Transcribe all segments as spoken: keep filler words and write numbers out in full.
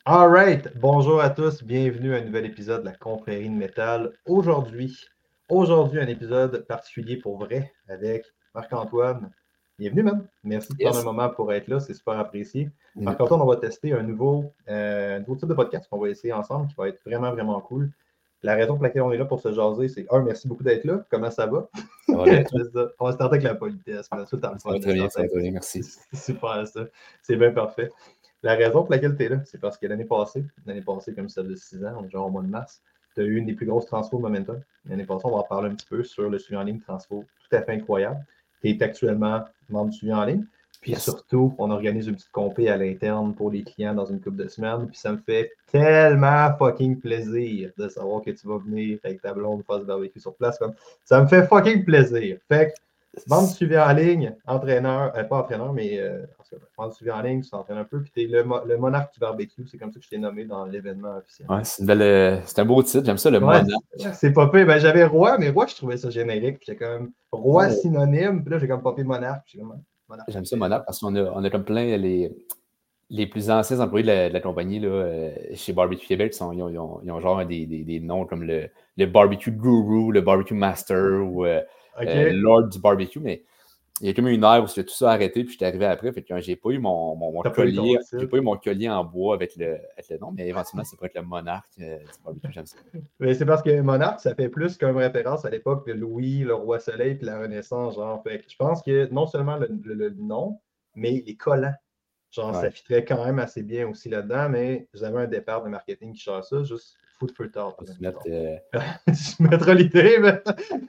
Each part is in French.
All right, bonjour à tous, bienvenue à un nouvel épisode de la Confrérie de Métal. Aujourd'hui, aujourd'hui un épisode particulier pour vrai avec Marc-Antoine. Bienvenue, man. Merci de prendre un Yes. moment pour être là, c'est super apprécié. Mm. Marc-Antoine, on va tester un nouveau, euh, un nouveau type de podcast qu'on va essayer ensemble qui va être vraiment, vraiment cool. La raison pour laquelle on est là pour se jaser, c'est un, merci beaucoup d'être là. Comment ça va? Ça va bien, toi? C'est ça. On va starter avec la politesse. mais Ça, t'as le Ça fun va de très bien, ça starter va avec très bien, ça. merci. C'est super ça. C'est bien parfait. La raison pour laquelle tu es là, c'est parce que l'année passée, l'année passée, comme celle de six ans, on est genre au mois de mars, tu as eu une des plus grosses transfos de Momentum. L'année passée, on va en parler un petit peu sur le suivi en ligne transfo tout à fait incroyable. Tu es actuellement membre du suivi en ligne. Puis Yes. surtout, on organise une petite compé à l'interne pour les clients dans une couple de semaines. Puis ça me fait tellement fucking plaisir de savoir que tu vas venir avec ta blonde faire du barbecue sur place. Comme, ça me fait fucking plaisir. Fait que, membre du suivi en ligne, entraîneur, euh, pas entraîneur, mais euh, membre du suivi en ligne, tu t'entraînes un peu. Puis tu es le, le monarque du barbecue. C'est comme ça que je t'ai nommé dans l'événement officiel. Ouais, c'est, une belle, euh, c'est un beau titre, j'aime ça, le Ouais, monarque. c'est, c'est pas pire. Ben, j'avais roi, mais roi, je trouvais ça générique. Puis j'ai comme roi Ouais, synonyme. Puis là, j'ai comme popé monarque. Puis j'ai comme monarque. j'aime ça, monarque, parce qu'on a, on a comme plein les, les plus anciens employés de la, de la compagnie là, euh, chez Barbecue Québec. Sont, ils, ont, ils, ont, ils ont genre des, des, des noms comme le, le Barbecue Guru, le Barbecue Master ou euh, euh, OK. Lord du Barbecue, mais il y a comme une heure où j'ai tout ça arrêté, puis j'étais arrivé après. Fait que j'ai pas eu mon, mon, mon T'as pas eu ton collier. J'ai titre. pas eu mon collier en bois avec le, avec le nom, mais éventuellement, ça pourrait être le monarque euh, du barbecue, j'aime ça. Mais c'est parce que monarque, ça fait plus comme référence à l'époque de Louis, le roi soleil, puis la Renaissance, genre. Fait que je pense que non seulement le, le, le nom, mais les collants. Genre, ça Ouais. fitterait quand même assez bien aussi là-dedans, mais j'avais un départ de marketing qui cherche ça, juste food for thought. On va se mettre. Euh... Je mettrai l'idée, mais.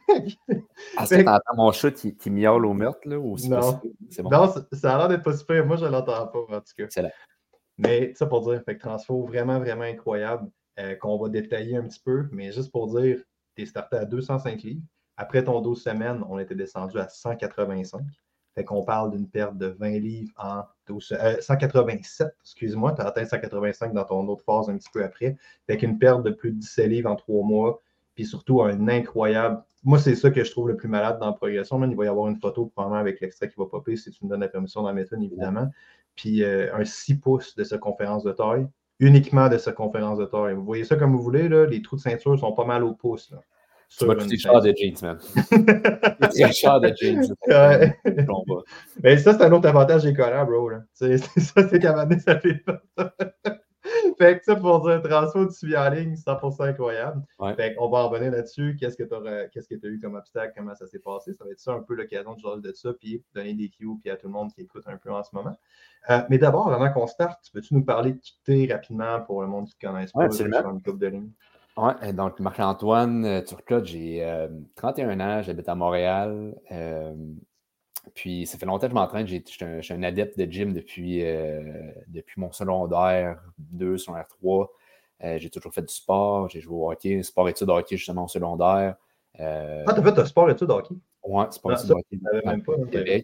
Est-ce que Fait tu que, entends mon chat qui, qui miaule au meurtre, là, ou c'est pas si non. c'est bon? Non, ça, ça a l'air d'être pas super. Moi, je l'entends pas, en tout cas. Excellent. Mais ça pour dire, fait que transfo vraiment, vraiment incroyable euh, qu'on va détailler un petit peu. Mais juste pour dire, tu es starté à deux cent cinq livres. Après ton douze semaines, on était descendu à cent quatre-vingt-cinq. Fait qu'on parle d'une perte de vingt livres en douze, euh, cent quatre-vingt-sept, excuse-moi, tu as atteint cent quatre-vingt-cinq dans ton autre phase un petit peu après. Fait qu'une perte de plus de dix-sept livres en trois mois. Puis surtout, un incroyable. Moi, c'est ça que je trouve le plus malade dans la progression. Même, il va y avoir une photo probablement avec l'extrait qui va popper si tu me donnes la permission dans la méthode, évidemment. Puis euh, un six pouces de circonférence de taille, uniquement de circonférence de taille. Vous voyez ça comme vous voulez, là, les trous de ceinture sont pas mal au pouce. Là, Tu m'as sur une coûté cher de ceinture. jeans, man. C'est très cher de jeans. Ça fait que, Ouais. euh, combat. Mais ça, c'est un autre avantage des collants, bro. Là. C'est, c'est ça, c'est qu'à un moment donné, ça fait pas ça. Fait que ça, pour dire transfo du suivi en ligne, cent pour cent incroyable. Ouais. Fait qu'on va en revenir là-dessus. Qu'est-ce que tu as qu'est-ce que tu as eu comme obstacle? Comment ça s'est passé? Ça va être ça un peu l'occasion de jaser de ça, puis donner des cues puis à tout le monde qui écoute un peu en ce moment. Euh, mais d'abord, avant qu'on starte, peux-tu nous parler de qui t'es rapidement pour le monde qui ne te connaisse Ouais, pas, juste absolument. dans une couple de lignes? Ouais, donc Marc-Antoine euh, Turcotte, j'ai euh, trente et un ans, j'habite à Montréal. Euh, puis ça fait longtemps que je m'entraîne. J'ai, je, suis un, je suis un adepte de gym depuis, euh, depuis mon secondaire deux, secondaire trois. Euh, j'ai toujours fait du sport. J'ai joué au hockey, sport-études hockey justement au secondaire. Euh, Ah, t'as fait un sport études hockey? ouais, Non, sport-études ça, hockey je ne savais dans le même pas. coin de Hein, Québec.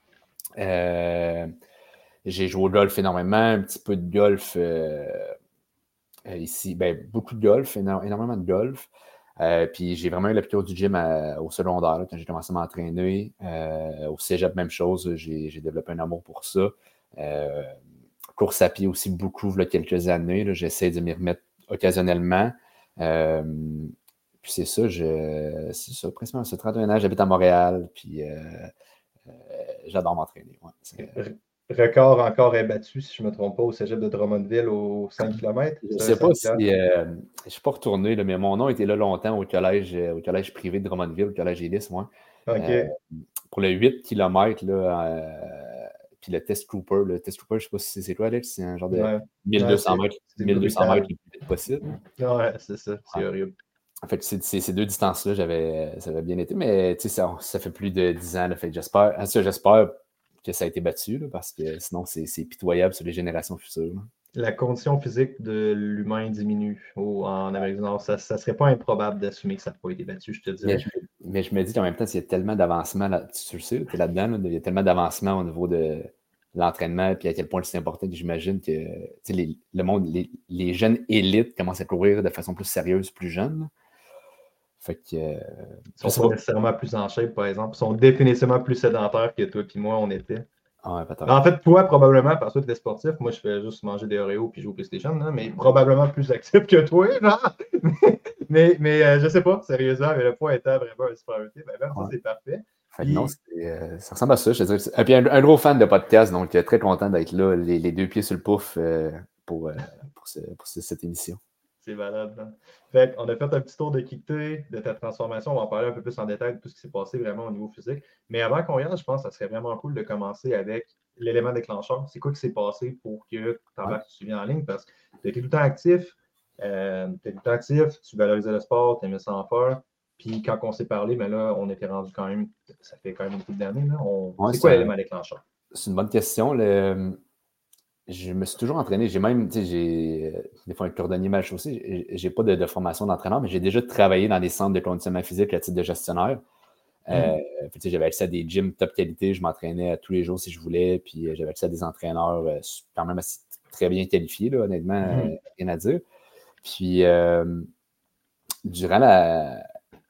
Euh, j'ai joué au golf énormément, un petit peu de golf euh, ici. Ben, beaucoup de golf, éno- énormément de golf. Euh, puis j'ai vraiment eu la piqûre du gym à- au secondaire, là, quand j'ai commencé à m'entraîner. Euh, au cégep, même chose, j'ai, j'ai développé un amour pour ça. Euh, course à pied aussi beaucoup, il y a quelques années. Là, j'essaie de m'y remettre occasionnellement. Euh, puis c'est ça, je, c'est ça, presque c'est trente et un ans, j'habite à Montréal, puis euh, euh, j'adore m'entraîner. Ouais, c'est- Record encore imbattu, si je ne me trompe pas, au cégep de Drummondville aux cinq kilomètres. je ne C'est un sais pas cinq si. kilomètres. Euh, je ne suis pas retourné, là, mais mon nom était là longtemps au collège, euh, au collège privé de Drummondville, au collège Élis, moi. Euh, OK. pour le huit kilomètres, là, euh, puis le test trooper, le test trooper, je ne sais pas si c'est quoi, Alex, c'est un genre de Ouais. Ouais, mille deux cents c'est, mètres, c'est mille deux cents mètres brutal. le plus vite possible. Ouais, c'est ça. C'est Ouais. horrible. En fait, c'est, c'est, ces deux distances-là, j'avais, ça avait bien été, mais ça, ça fait plus de dix ans. Là, fait que j'espère, ça, j'espère que ça a été battu, là, parce que sinon, c'est, c'est pitoyable sur les générations futures. Là. La condition physique de l'humain diminue au, en Amérique du Nord. Ça ne serait pas improbable d'assumer que ça n'a pas été battu, je te Mais dirais. je, mais je me dis qu'en même temps, il y a tellement d'avancement, là, tu le sais, tu es là-dedans, là, il y a tellement d'avancement au niveau de l'entraînement, puis à quel point c'est important que j'imagine que les, le monde, les, les jeunes élites commencent à courir de façon plus sérieuse, plus jeune. Là. Fait que. Euh, Ils ne sont pas nécessairement plus en shape, par exemple. Ils sont définitivement plus sédentaires que toi et moi, on était. Ah, ouais, peut-être. En fait, toi, probablement, parce que tu es sportif, moi, je fais juste manger des Oreos puis jouer au PlayStation, hein, mais probablement plus actif que toi, genre. mais mais euh, je sais pas, sérieusement, mais le poids étant vraiment une priorité, ben même ça, Ouais. c'est parfait. Fait que non, Puis, c'est, euh, ça ressemble à ça, je te dirais. Et puis un, un gros fan de podcast, donc euh, très content d'être là, les, les deux pieds sur le pouf euh, pour, euh, pour, ce- pour ce- cette émission. c'est malade, man. Fait qu'on a fait un petit tour de quitter, de ta transformation. On va en parler un peu plus en détail de tout ce qui s'est passé vraiment au niveau physique. Mais avant qu'on y aille, je pense que ça serait vraiment cool de commencer avec l'élément déclencheur. C'est quoi qui s'est passé pour que tu Ouais. embarques suivi en ligne? Parce que tu étais tout le temps actif, euh, tu étais tout le temps actif, tu valorisais le sport, tu aimais ça en faire. Puis quand on s'est parlé, mais là, on était rendu quand même, ça fait quand même une couple d'années. Là. On... Ouais, C'est c'est quoi un- l'élément déclencheur? c'est une bonne question. Le- je me suis toujours entraîné. J'ai même, tu sais, j'ai euh, des fois un cordonnier mal chaussé. J'ai j'ai pas de, de formation d'entraîneur, mais j'ai déjà travaillé dans des centres de conditionnement physique à titre de gestionnaire. Euh, Mhm. fait que, tu sais, j'avais accès à des gyms top qualité. Je m'entraînais tous les jours si je voulais. Puis euh, j'avais accès à des entraîneurs euh, quand même assez très bien qualifiés, là, honnêtement, euh, Mhm. rien à dire. Puis euh, durant la,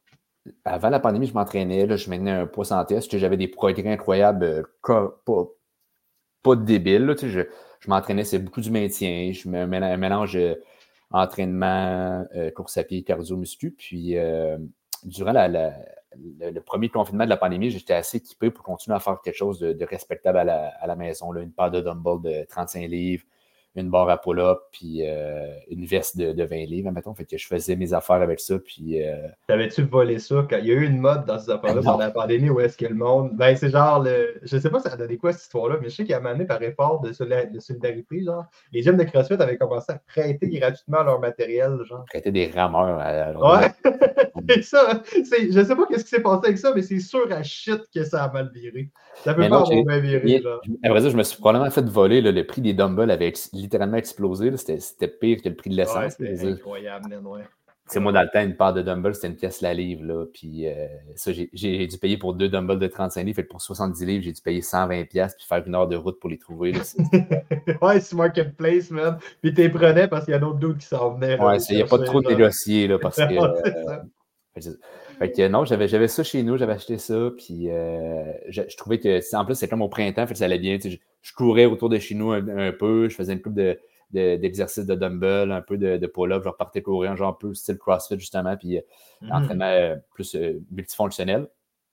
avant la pandémie, je m'entraînais, là, je maintenais un poids sans test, j'avais des progrès incroyables, euh, pas, pas débile. Là, tu sais, je, je m'entraînais, c'est beaucoup du maintien. Je me mets un mélange euh, entraînement, euh, course à pied, cardio, muscu. Puis euh, durant la, la, le, le premier confinement de la pandémie, j'étais assez équipé pour continuer à faire quelque chose de, de respectable à la, à la maison. Là. Une paire de dumbbells de trente-cinq livres, une barre à pull-up, puis euh, une veste de, de vingt livres, admettons. Fait que je faisais mes affaires avec ça. Puis euh, T'avais-tu volé ça quand il y a eu une mode dans ces affaires-là pendant non, la pandémie où est-ce que le monde. Ben, c'est genre le. Je sais pas ça a donné quoi cette histoire-là, mais je sais qu'il y a un par effort de, solida- de solidarité, genre. Les gyms de CrossFit avaient commencé à prêter gratuitement leur matériel, genre. j'étais des rameurs à, à leur donner. Ouais, c'est ça. C'est... Je sais pas qu'est-ce qui s'est passé avec ça, mais c'est sûr à shit que ça a mal viré. Ça peut Mais pas non, avoir j'ai bien viré, rien. genre. À vrai dire, je me suis probablement fait voler. Là, le prix des dumbbells avait ex- littéralement explosé. Là. C'était, c'était pire que le prix de Ouais, l'essence. Là. Je c'était veux dire, incroyable, man, ouais. tu sais, Ouais, moi, dans ouais. le temps, une paire de dumbbells, c'était une pièce la livre. Là. Puis euh, ça, j'ai, j'ai dû payer pour deux dumbbells de trente-cinq livres. Fait que pour soixante-dix livres, j'ai dû payer cent vingt pièces puis faire une heure de route pour les trouver. Là. C'est, c'est- Ouais, c'est Marketplace, man. Puis t'es prenais parce qu'il y a d'autres doutes qui s'en venaient, là, Ouais, les il n'y a pas chercher, trop de genre. négocier là, parce que. Ouais, euh, c'est ça. fait que fait que non, j'avais, j'avais ça chez nous, j'avais acheté ça, puis euh, je, je trouvais que, c'est- en plus, c'est comme au printemps, fait que ça allait bien. Tu sais, Je, je courais autour de chez nous un, un peu, je faisais une couple de, de- d'exercices de dumbbell, un peu de, de pull-up, je repartais courir, un genre un peu style CrossFit, justement, puis euh, Mhm. entraînement euh, plus euh, multifonctionnel.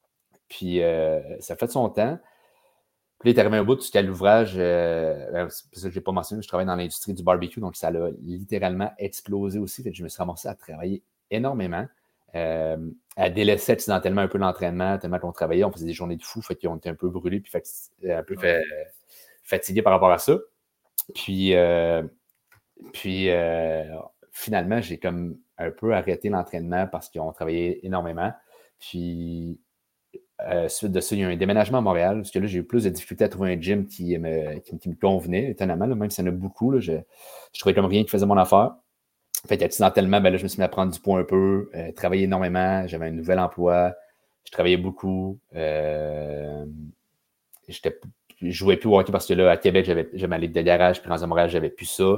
Puis euh, ça fait de son temps. Puis là, il est arrivé un bout jusqu'à l'ouvrage, euh, ben, c'est parce que je l'ai pas mentionné, je travaille dans l'industrie du barbecue, donc ça a littéralement explosé aussi. Fait que je me suis ramassé à travailler énormément, euh, à délaisser accidentellement un peu l'entraînement, tellement qu'on travaillait, on faisait des journées de fou, fait qu'on était un peu brûlés, puis fati- un peu Ouais. fa- fatigués par rapport à ça. Puis, euh, puis euh, finalement, j'ai comme un peu arrêté l'entraînement parce qu'on travaillait énormément. Puis euh, suite de ça, il y a eu un déménagement à Montréal, parce que là, j'ai eu plus de difficultés à trouver un gym qui me, qui, qui me convenait, étonnamment, là, même s'il y en a beaucoup. Là, je, je trouvais comme rien qui faisait mon affaire. Fait qu'accidentellement, ben là, je me suis mis à prendre du poids un peu, euh, travailler énormément, j'avais un nouvel emploi, je travaillais beaucoup. Euh, j'étais, je jouais plus au hockey parce que là, à Québec, j'avais, j'avais ma ligue de garage, puis dans Montréal, j'avais plus ça.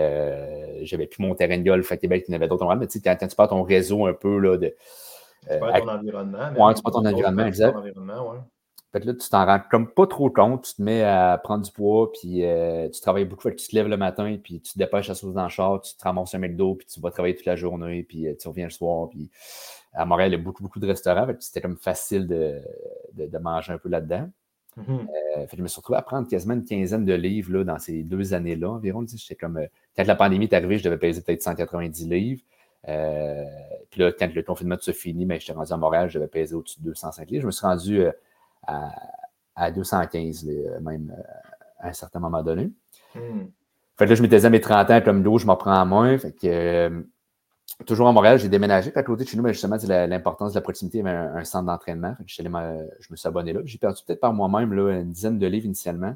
Euh, j'avais plus mon terrain de golf à Québec, il y en avait d'autres. Mais tu sais, quand, quand tu perds ton réseau un peu là, de, Tu euh, perds à- ton environnement, ouais, même. tu perds ton Autre chose, environnement, quand tu perds ton exact. environnement, ouais. Fait que là, tu t'en rends comme pas trop compte, tu te mets à prendre du poids, puis euh, tu travailles beaucoup, fait que tu te lèves le matin, puis tu te dépêches à sauter dans le char, tu te ramasses un McDo, puis tu vas travailler toute la journée, puis euh, tu reviens le soir, puis à Montréal, il y a beaucoup, beaucoup de restaurants, fait que c'était comme facile de, de, de manger un peu là-dedans. Mhm. Euh, fait que je me suis retrouvé à prendre quasiment une quinzaine de livres là, dans ces deux années-là environ. Tu sais, j'étais comme, euh, quand la pandémie est arrivée, je devais peser peut-être cent quatre-vingt-dix livres. Euh, puis là, quand le confinement se finit, ben, j'étais rendu à Montréal, je devais peser au-dessus de deux cent cinq livres. Je me suis rendu euh, à, à deux cent quinze, là, même euh, à un certain moment donné. Mhm. Fait que là, je m'étais dit à mes trente ans, comme l'eau, je m'en prends à moins. Fait que, euh, toujours à Montréal, j'ai déménagé. Puis à côté de chez nous, ben, justement, c'est la- l'importance de la proximité. Il y avait un, un centre d'entraînement. Fait que j'étais allé me- je me suis abonné là. J'ai perdu peut-être par moi-même là, une dizaine de livres initialement.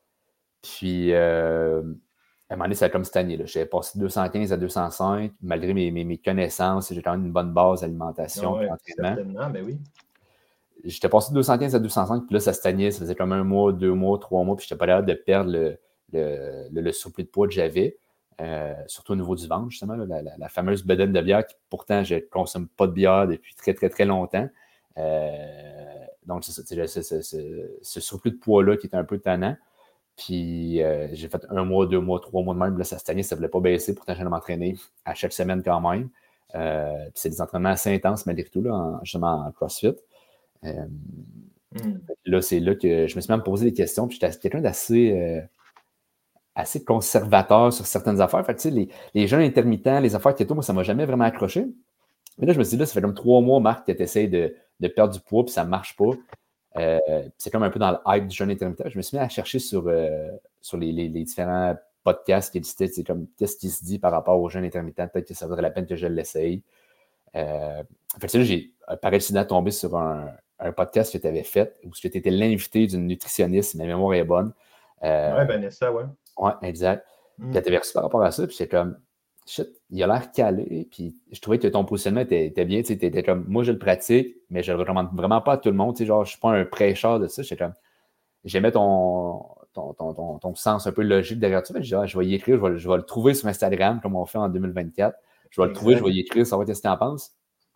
Puis, euh, à un moment donné, ça a comme stagné. J'avais passé de deux cent quinze à deux cent cinq, malgré mes, mes, mes connaissances. J'ai quand même une bonne base Ah d'alimentation et ouais, d'entraînement. certainement, ben oui. J'étais passé de deux cent quinze à deux cent cinq, puis là, ça stagnait. Ça faisait comme un mois, deux mois, trois mois, puis j'étais pas capable de perdre le, le, le, le surplus de poids que j'avais, euh, surtout au niveau du ventre, justement, là, la, la, la fameuse bedaine de bière, qui pourtant, je ne consomme pas de bière depuis très, très, très longtemps. Euh, donc, c'est ça, tu sais, ce, ce, ce surplus de poids-là qui était un peu tannant. Puis, euh, j'ai fait un mois, deux mois, trois mois de même. Là, cette année, ça ne voulait pas baisser. Pourtant, j'allais m'entraîner à chaque semaine quand même. Euh, puis c'est des entraînements assez intenses, malgré tout, là, en, justement en CrossFit. Euh, mm. Là, c'est là que je me suis même posé des questions. Puis, j'étais quelqu'un d'assez euh, assez conservateur sur certaines affaires. Fait que, tu sais, les, les jeûnes intermittents, les affaires keto, moi, ça ne m'a jamais vraiment accroché. Mais là, je me suis dit, là, ça fait comme trois mois, Marc, que tu essaies de, de perdre du poids, puis ça ne marche pas. Euh, c'est comme un peu dans le hype du jeûne intermittent. Je me suis mis à chercher sur, euh, sur les, les, les différents podcasts qui existaient, c'est comme qu'est-ce qui se dit par rapport au jeûne intermittent. Peut-être que ça vaudrait la peine que je l'essaye. Euh, fait que là, j'ai par accident tombé sur un, un podcast que tu avais fait où tu étais l'invité d'une nutritionniste, ma mémoire est bonne. Euh, ouais, Vanessa, ouais. Ouais, exact. Mm. Puis elle t'avait reçu par rapport à ça, puis j'étais comme shit, il a l'air calé, puis je trouvais que ton positionnement était, était bien, tu sais, t'étais comme, moi je le pratique, mais je le recommande vraiment pas à tout le monde, tu sais, genre, je suis pas un prêcheur de ça, j'étais comme, j'aimais ton, ton, ton, ton, ton sens un peu logique derrière ça, mais je, je vais y écrire, je vais, je vais le trouver sur Instagram, comme on fait en deux mille vingt-quatre, je vais exact. Le trouver, je vais y écrire, savoir qu'est-ce que tu en penses.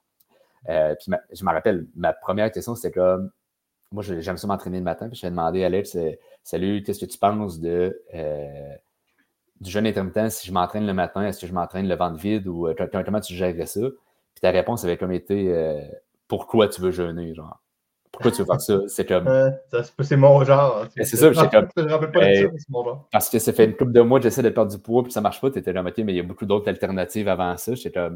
Euh, puis ma, je me rappelle, ma première question, c'était comme, moi j'aime ça m'entraîner le matin, puis je vais demander à Alex, salut, qu'est-ce que tu penses de... Euh, du jeûne intermittent, si je m'entraîne le matin, est-ce que je m'entraîne le ventre vide ou euh, comment tu gérerais ça? Puis ta réponse avait comme été euh, pourquoi tu veux jeûner, genre? Pourquoi tu veux faire ça? C'est comme. Euh, ça, c'est mon genre. C'est ça, j'étais comme. Je me rappelle pas de ça, mais c'est mon genre. Parce que ça fait une couple de mois que j'essaie de perdre du poids, puis ça marche pas, tu étais comme, OK, mais il y a beaucoup d'autres alternatives avant ça. J'étais comme.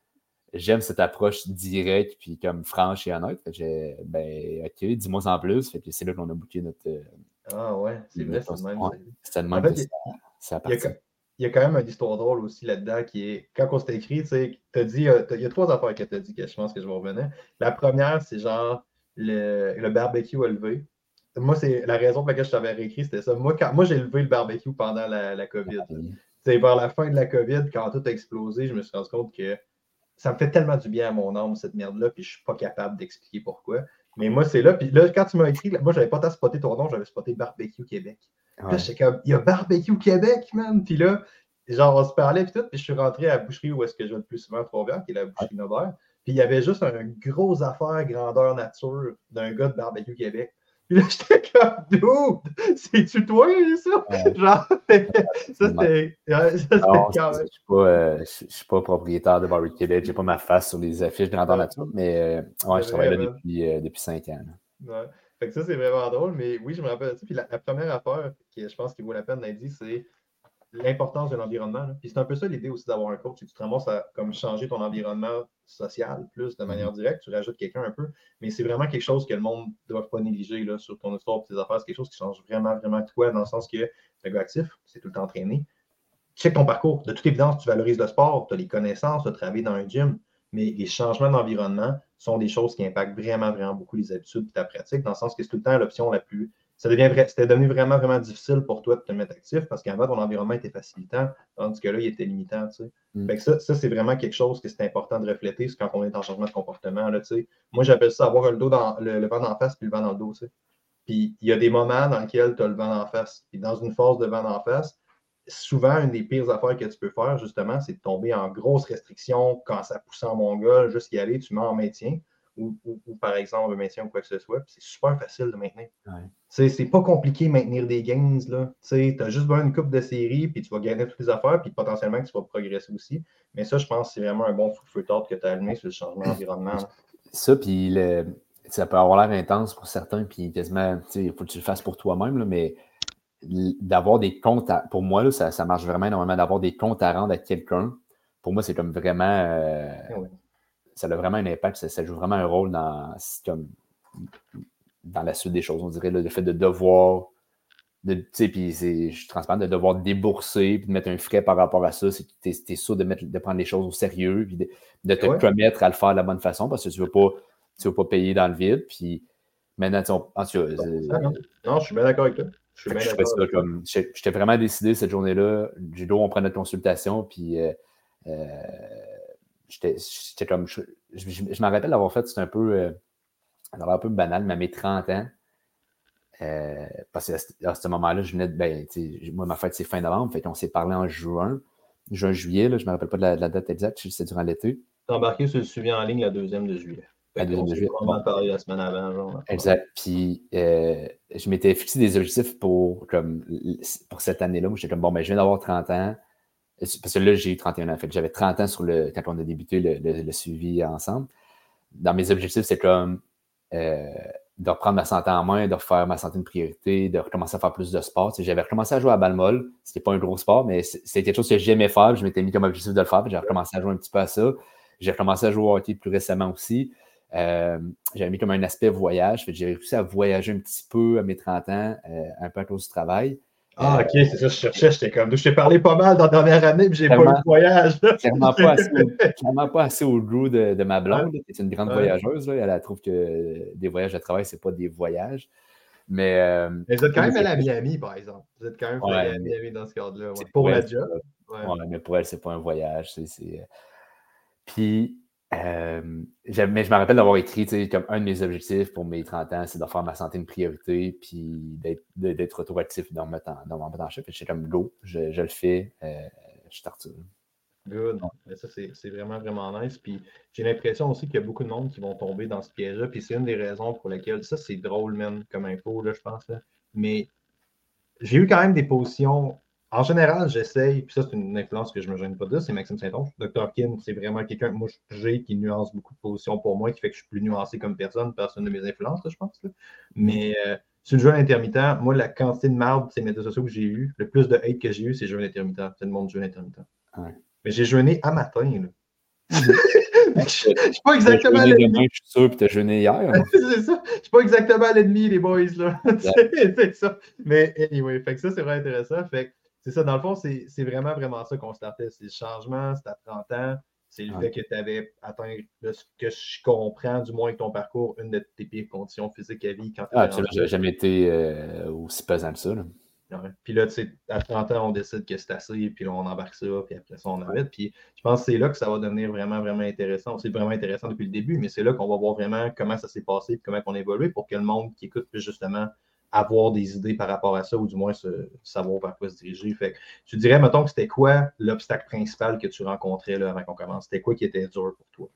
J'aime cette approche directe, puis comme franche et honnête. Fait que j'ai, ben, OK, dis-moi en plus. Fait que c'est là qu'on a booké notre. Ah ouais, c'est vrai, c'est le même. Ouais, c'était le même en fait, que il, ça, ça il, y a, il y a quand même une histoire drôle aussi là-dedans qui est, quand on s'est écrit, tu sais, t'as dit, il y a trois affaires que tu as dit que je pense que je vais revenir. La première, c'est genre le, le barbecue à lever. Moi, c'est la raison pour laquelle je t'avais réécrit, c'était ça. Moi, quand, moi j'ai levé le barbecue pendant la, la COVID. Oui. Tu sais, vers la fin de la COVID, quand tout a explosé, je me suis rendu compte que ça me fait tellement du bien à mon âme, cette merde-là, puis je suis pas capable d'expliquer pourquoi. Mais moi, c'est là. Puis là, quand tu m'as écrit, moi, j'avais pas tant spoté ton nom, j'avais spoté Barbecue Québec. Ouais. Là, j'étais comme, il y a Barbecue Québec, man. Puis là, genre, on se parlait, puis tout. Puis je suis rentré à la boucherie où est-ce que je vais le plus souvent à Trois-Rivières, qui est la boucherie Nobert. Puis il y avait juste un gros affaire grandeur nature d'un gars de Barbecue Québec. Puis là, j'étais comme, dude, c'est-tu toi, ça? Ouais. Genre, ça, c'était. Ouais, ça, non, quand même. Je ne euh, suis pas propriétaire de Barbecue Québec, j'ai pas ma face sur les affiches grandeur ouais. nature, mais euh, ouais, je travaille là depuis, euh, depuis cinq ans. Ouais. Fait que ça, c'est vraiment drôle, mais oui, je me rappelle. Puis la, la première affaire qui, je pense, qui vaut la peine d'être dit, c'est l'importance de l'environnement. Là. Puis c'est un peu ça l'idée aussi d'avoir un coach, c'est que tu te ramasses à comme changer ton environnement social plus de manière directe, tu rajoutes quelqu'un un peu, mais c'est vraiment quelque chose que le monde ne doit pas négliger là, sur ton histoire et tes affaires. C'est quelque chose qui change vraiment, vraiment toi, dans le sens que tu es un gars actif, c'est tout le temps entraîné. Check ton parcours. De toute évidence, tu valorises le sport, tu as les connaissances, tu as travaillé dans un gym, mais les changements d'environnement sont des choses qui impactent vraiment, vraiment beaucoup les habitudes et ta pratique, dans le sens que c'est tout le temps l'option la plus. Ça devient vrai, c'était devenu vraiment, vraiment difficile pour toi de te mettre actif parce qu'avant, ton environnement était facilitant, tandis que là, il était limitant. Tu sais. Mm. Fait que ça, ça c'est vraiment quelque chose que c'est important de refléter quand on est en changement de comportement. Là, tu sais. Moi, j'appelle ça avoir le, dos dans, le, le vent d'en face puis le vent dans le dos. Tu sais. Puis il y a des moments dans lesquels tu as le vent d'en face. Puis dans une phase de vent d'en face, souvent, une des pires affaires que tu peux faire, justement, c'est de tomber en grosse restriction quand ça pousse en mongol, jusqu'y aller, tu mets en maintien, ou, ou, ou par exemple, un maintien ou quoi que ce soit, puis c'est super facile de maintenir. Ouais. C'est pas compliqué de maintenir des gains, là. Tu as juste besoin d'une coupe de série, puis tu vas gagner toutes les affaires, puis potentiellement que tu vas progresser aussi. Mais ça, je pense que c'est vraiment un bon feu tard que tu as allumé sur le changement d'environnement. Là. Ça, puis le... ça peut avoir l'air intense pour certains, puis quasiment, il faut que tu le fasses pour toi-même, là, mais d'avoir des comptes à, pour moi, là, ça, ça marche vraiment énormément d'avoir des comptes à rendre à quelqu'un. Pour moi, c'est comme vraiment euh, oui. ça a vraiment un impact, ça, ça joue vraiment un rôle dans, comme, dans la suite des choses, on dirait, là, le fait de devoir de, tu sais, puis je suis transparent, de devoir débourser puis de mettre un frais par rapport à ça, c'est que tu es, es sûr de, mettre, de prendre les choses au sérieux puis de, de te ouais. commettre à le faire de la bonne façon parce que tu ne veux, veux pas payer dans le vide. Puis maintenant, tu en tout cas, non, non, je suis bien d'accord avec toi. Je suis bien d'accord. Ça, comme, j'étais vraiment décidé cette journée-là. Judo, on prend notre consultation, puis euh, euh, j'étais comme. Je, je, je m'en rappelle d'avoir fait, c'est un peu, euh, un peu banal, mais à mes trente ans. Euh, parce qu'à ce moment-là, je venais de. Ben, moi, ma fête, c'est fin novembre, fait qu'on s'est parlé en juin, juin, juillet, là, je ne me rappelle pas de la, de la date exacte, c'est durant l'été. Tu as embarqué sur le suivi en ligne la deuxième de juillet. Fait qu'on s'est vraiment parlé la semaine avant, genre. Exact. Puis, euh, je m'étais fixé des objectifs pour, comme, pour cette année-là. Moi, j'étais comme, bon, ben, je viens d'avoir trente ans. Parce que là, j'ai eu trente et un ans. Fait que j'avais trente ans sur le, quand on a débuté le, le, le suivi ensemble. Dans mes objectifs, c'est comme euh, de reprendre ma santé en main, de refaire ma santé une priorité, de recommencer à faire plus de sport. Tu sais, j'avais recommencé à jouer à balle molle. C'était pas un gros sport, mais c'était quelque chose que j'aimais faire. Je m'étais mis comme objectif de le faire. J'ai recommencé à jouer un petit peu à ça. J'ai recommencé à jouer au hockey plus récemment aussi. Euh, j'avais mis comme un aspect voyage. Fait que j'ai réussi à voyager un petit peu à mes trente ans, euh, un peu à cause du travail. Ah, OK, c'est ça, je cherchais, j'étais comme, je t'ai parlé pas mal dans la dernière année, mais j'ai pas eu de voyage. Clairement pas assez au, clairement pas assez au Drew de, de ma blonde, qui est une grande ouais. voyageuse. Là. Elle, elle trouve que des voyages de travail, c'est pas des voyages. Mais, euh, mais vous êtes quand même allé à Miami, par exemple. Vous êtes quand même ouais, allé à Miami dans ce cadre-là. Ouais. Pour la job. Ouais. Ouais, mais pour elle, c'est pas un voyage. C'est, c'est... Puis, euh, mais je me rappelle d'avoir écrit, tu sais, comme un de mes objectifs pour mes trente ans, c'est de faire ma santé une priorité, puis d'être, d'être retour actif et d'en remettre en, d'en remettre en chef. J'étais comme go, je, je le fais, euh, je starte ça. Good. Ouais. Ça, c'est, c'est vraiment, vraiment nice. Puis j'ai l'impression aussi qu'il y a beaucoup de monde qui vont tomber dans ce piège-là. Puis c'est une des raisons pour lesquelles, ça, c'est drôle, même, comme info, là, je pense. Là. Mais j'ai eu quand même des positions. En général, j'essaye, puis ça, c'est une influence que je ne me gêne pas de, c'est Maxime Saint-Onge. docteur Kim, c'est vraiment quelqu'un que moi, j'ai qui nuance beaucoup de positions pour moi, qui fait que je suis plus nuancé comme personne, personne de mes influences, là, je pense. Là. Mais euh, sur le jeûne intermittent, moi, la quantité de marde de ces médias sociaux que j'ai eu, le plus de hate que j'ai eu, c'est jeûne intermittent. C'est le monde du jeûne intermittent. Ouais. Mais j'ai jeûné à matin, là. Je suis pas exactement à l'ennemi. Demain, je suis sûr, puis tu as jeûné hier. C'est ça. Je suis pas exactement à l'ennemi, les boys, là. c'est, c'est ça. Mais anyway, fait que ça, c'est vraiment intéressant. Fait que c'est ça, dans le fond, c'est, c'est vraiment, vraiment ça qu'on startait. C'est le changement, c'est à trente ans. C'est le ouais. fait que tu avais atteint, de ce que je comprends, du moins avec ton parcours, une de tes pires conditions physiques à vie. Quand ah, absolument, j'avais jamais été euh, aussi pesant que ça. Là. Ouais. Puis là, tu sais, à trente ans, on décide que c'est assez, puis là, on embarque ça, puis après ça, on arrête. Puis je pense que c'est là que ça va devenir vraiment, vraiment intéressant. C'est vraiment intéressant depuis le début, mais c'est là qu'on va voir vraiment comment ça s'est passé, puis comment on a évolué pour que le monde qui écoute puisse justement avoir des idées par rapport à ça, ou du moins se, savoir vers quoi se diriger. Fait que tu dirais, mettons, que c'était quoi l'obstacle principal que tu rencontrais là, avant qu'on commence? C'était quoi qui était dur pour toi?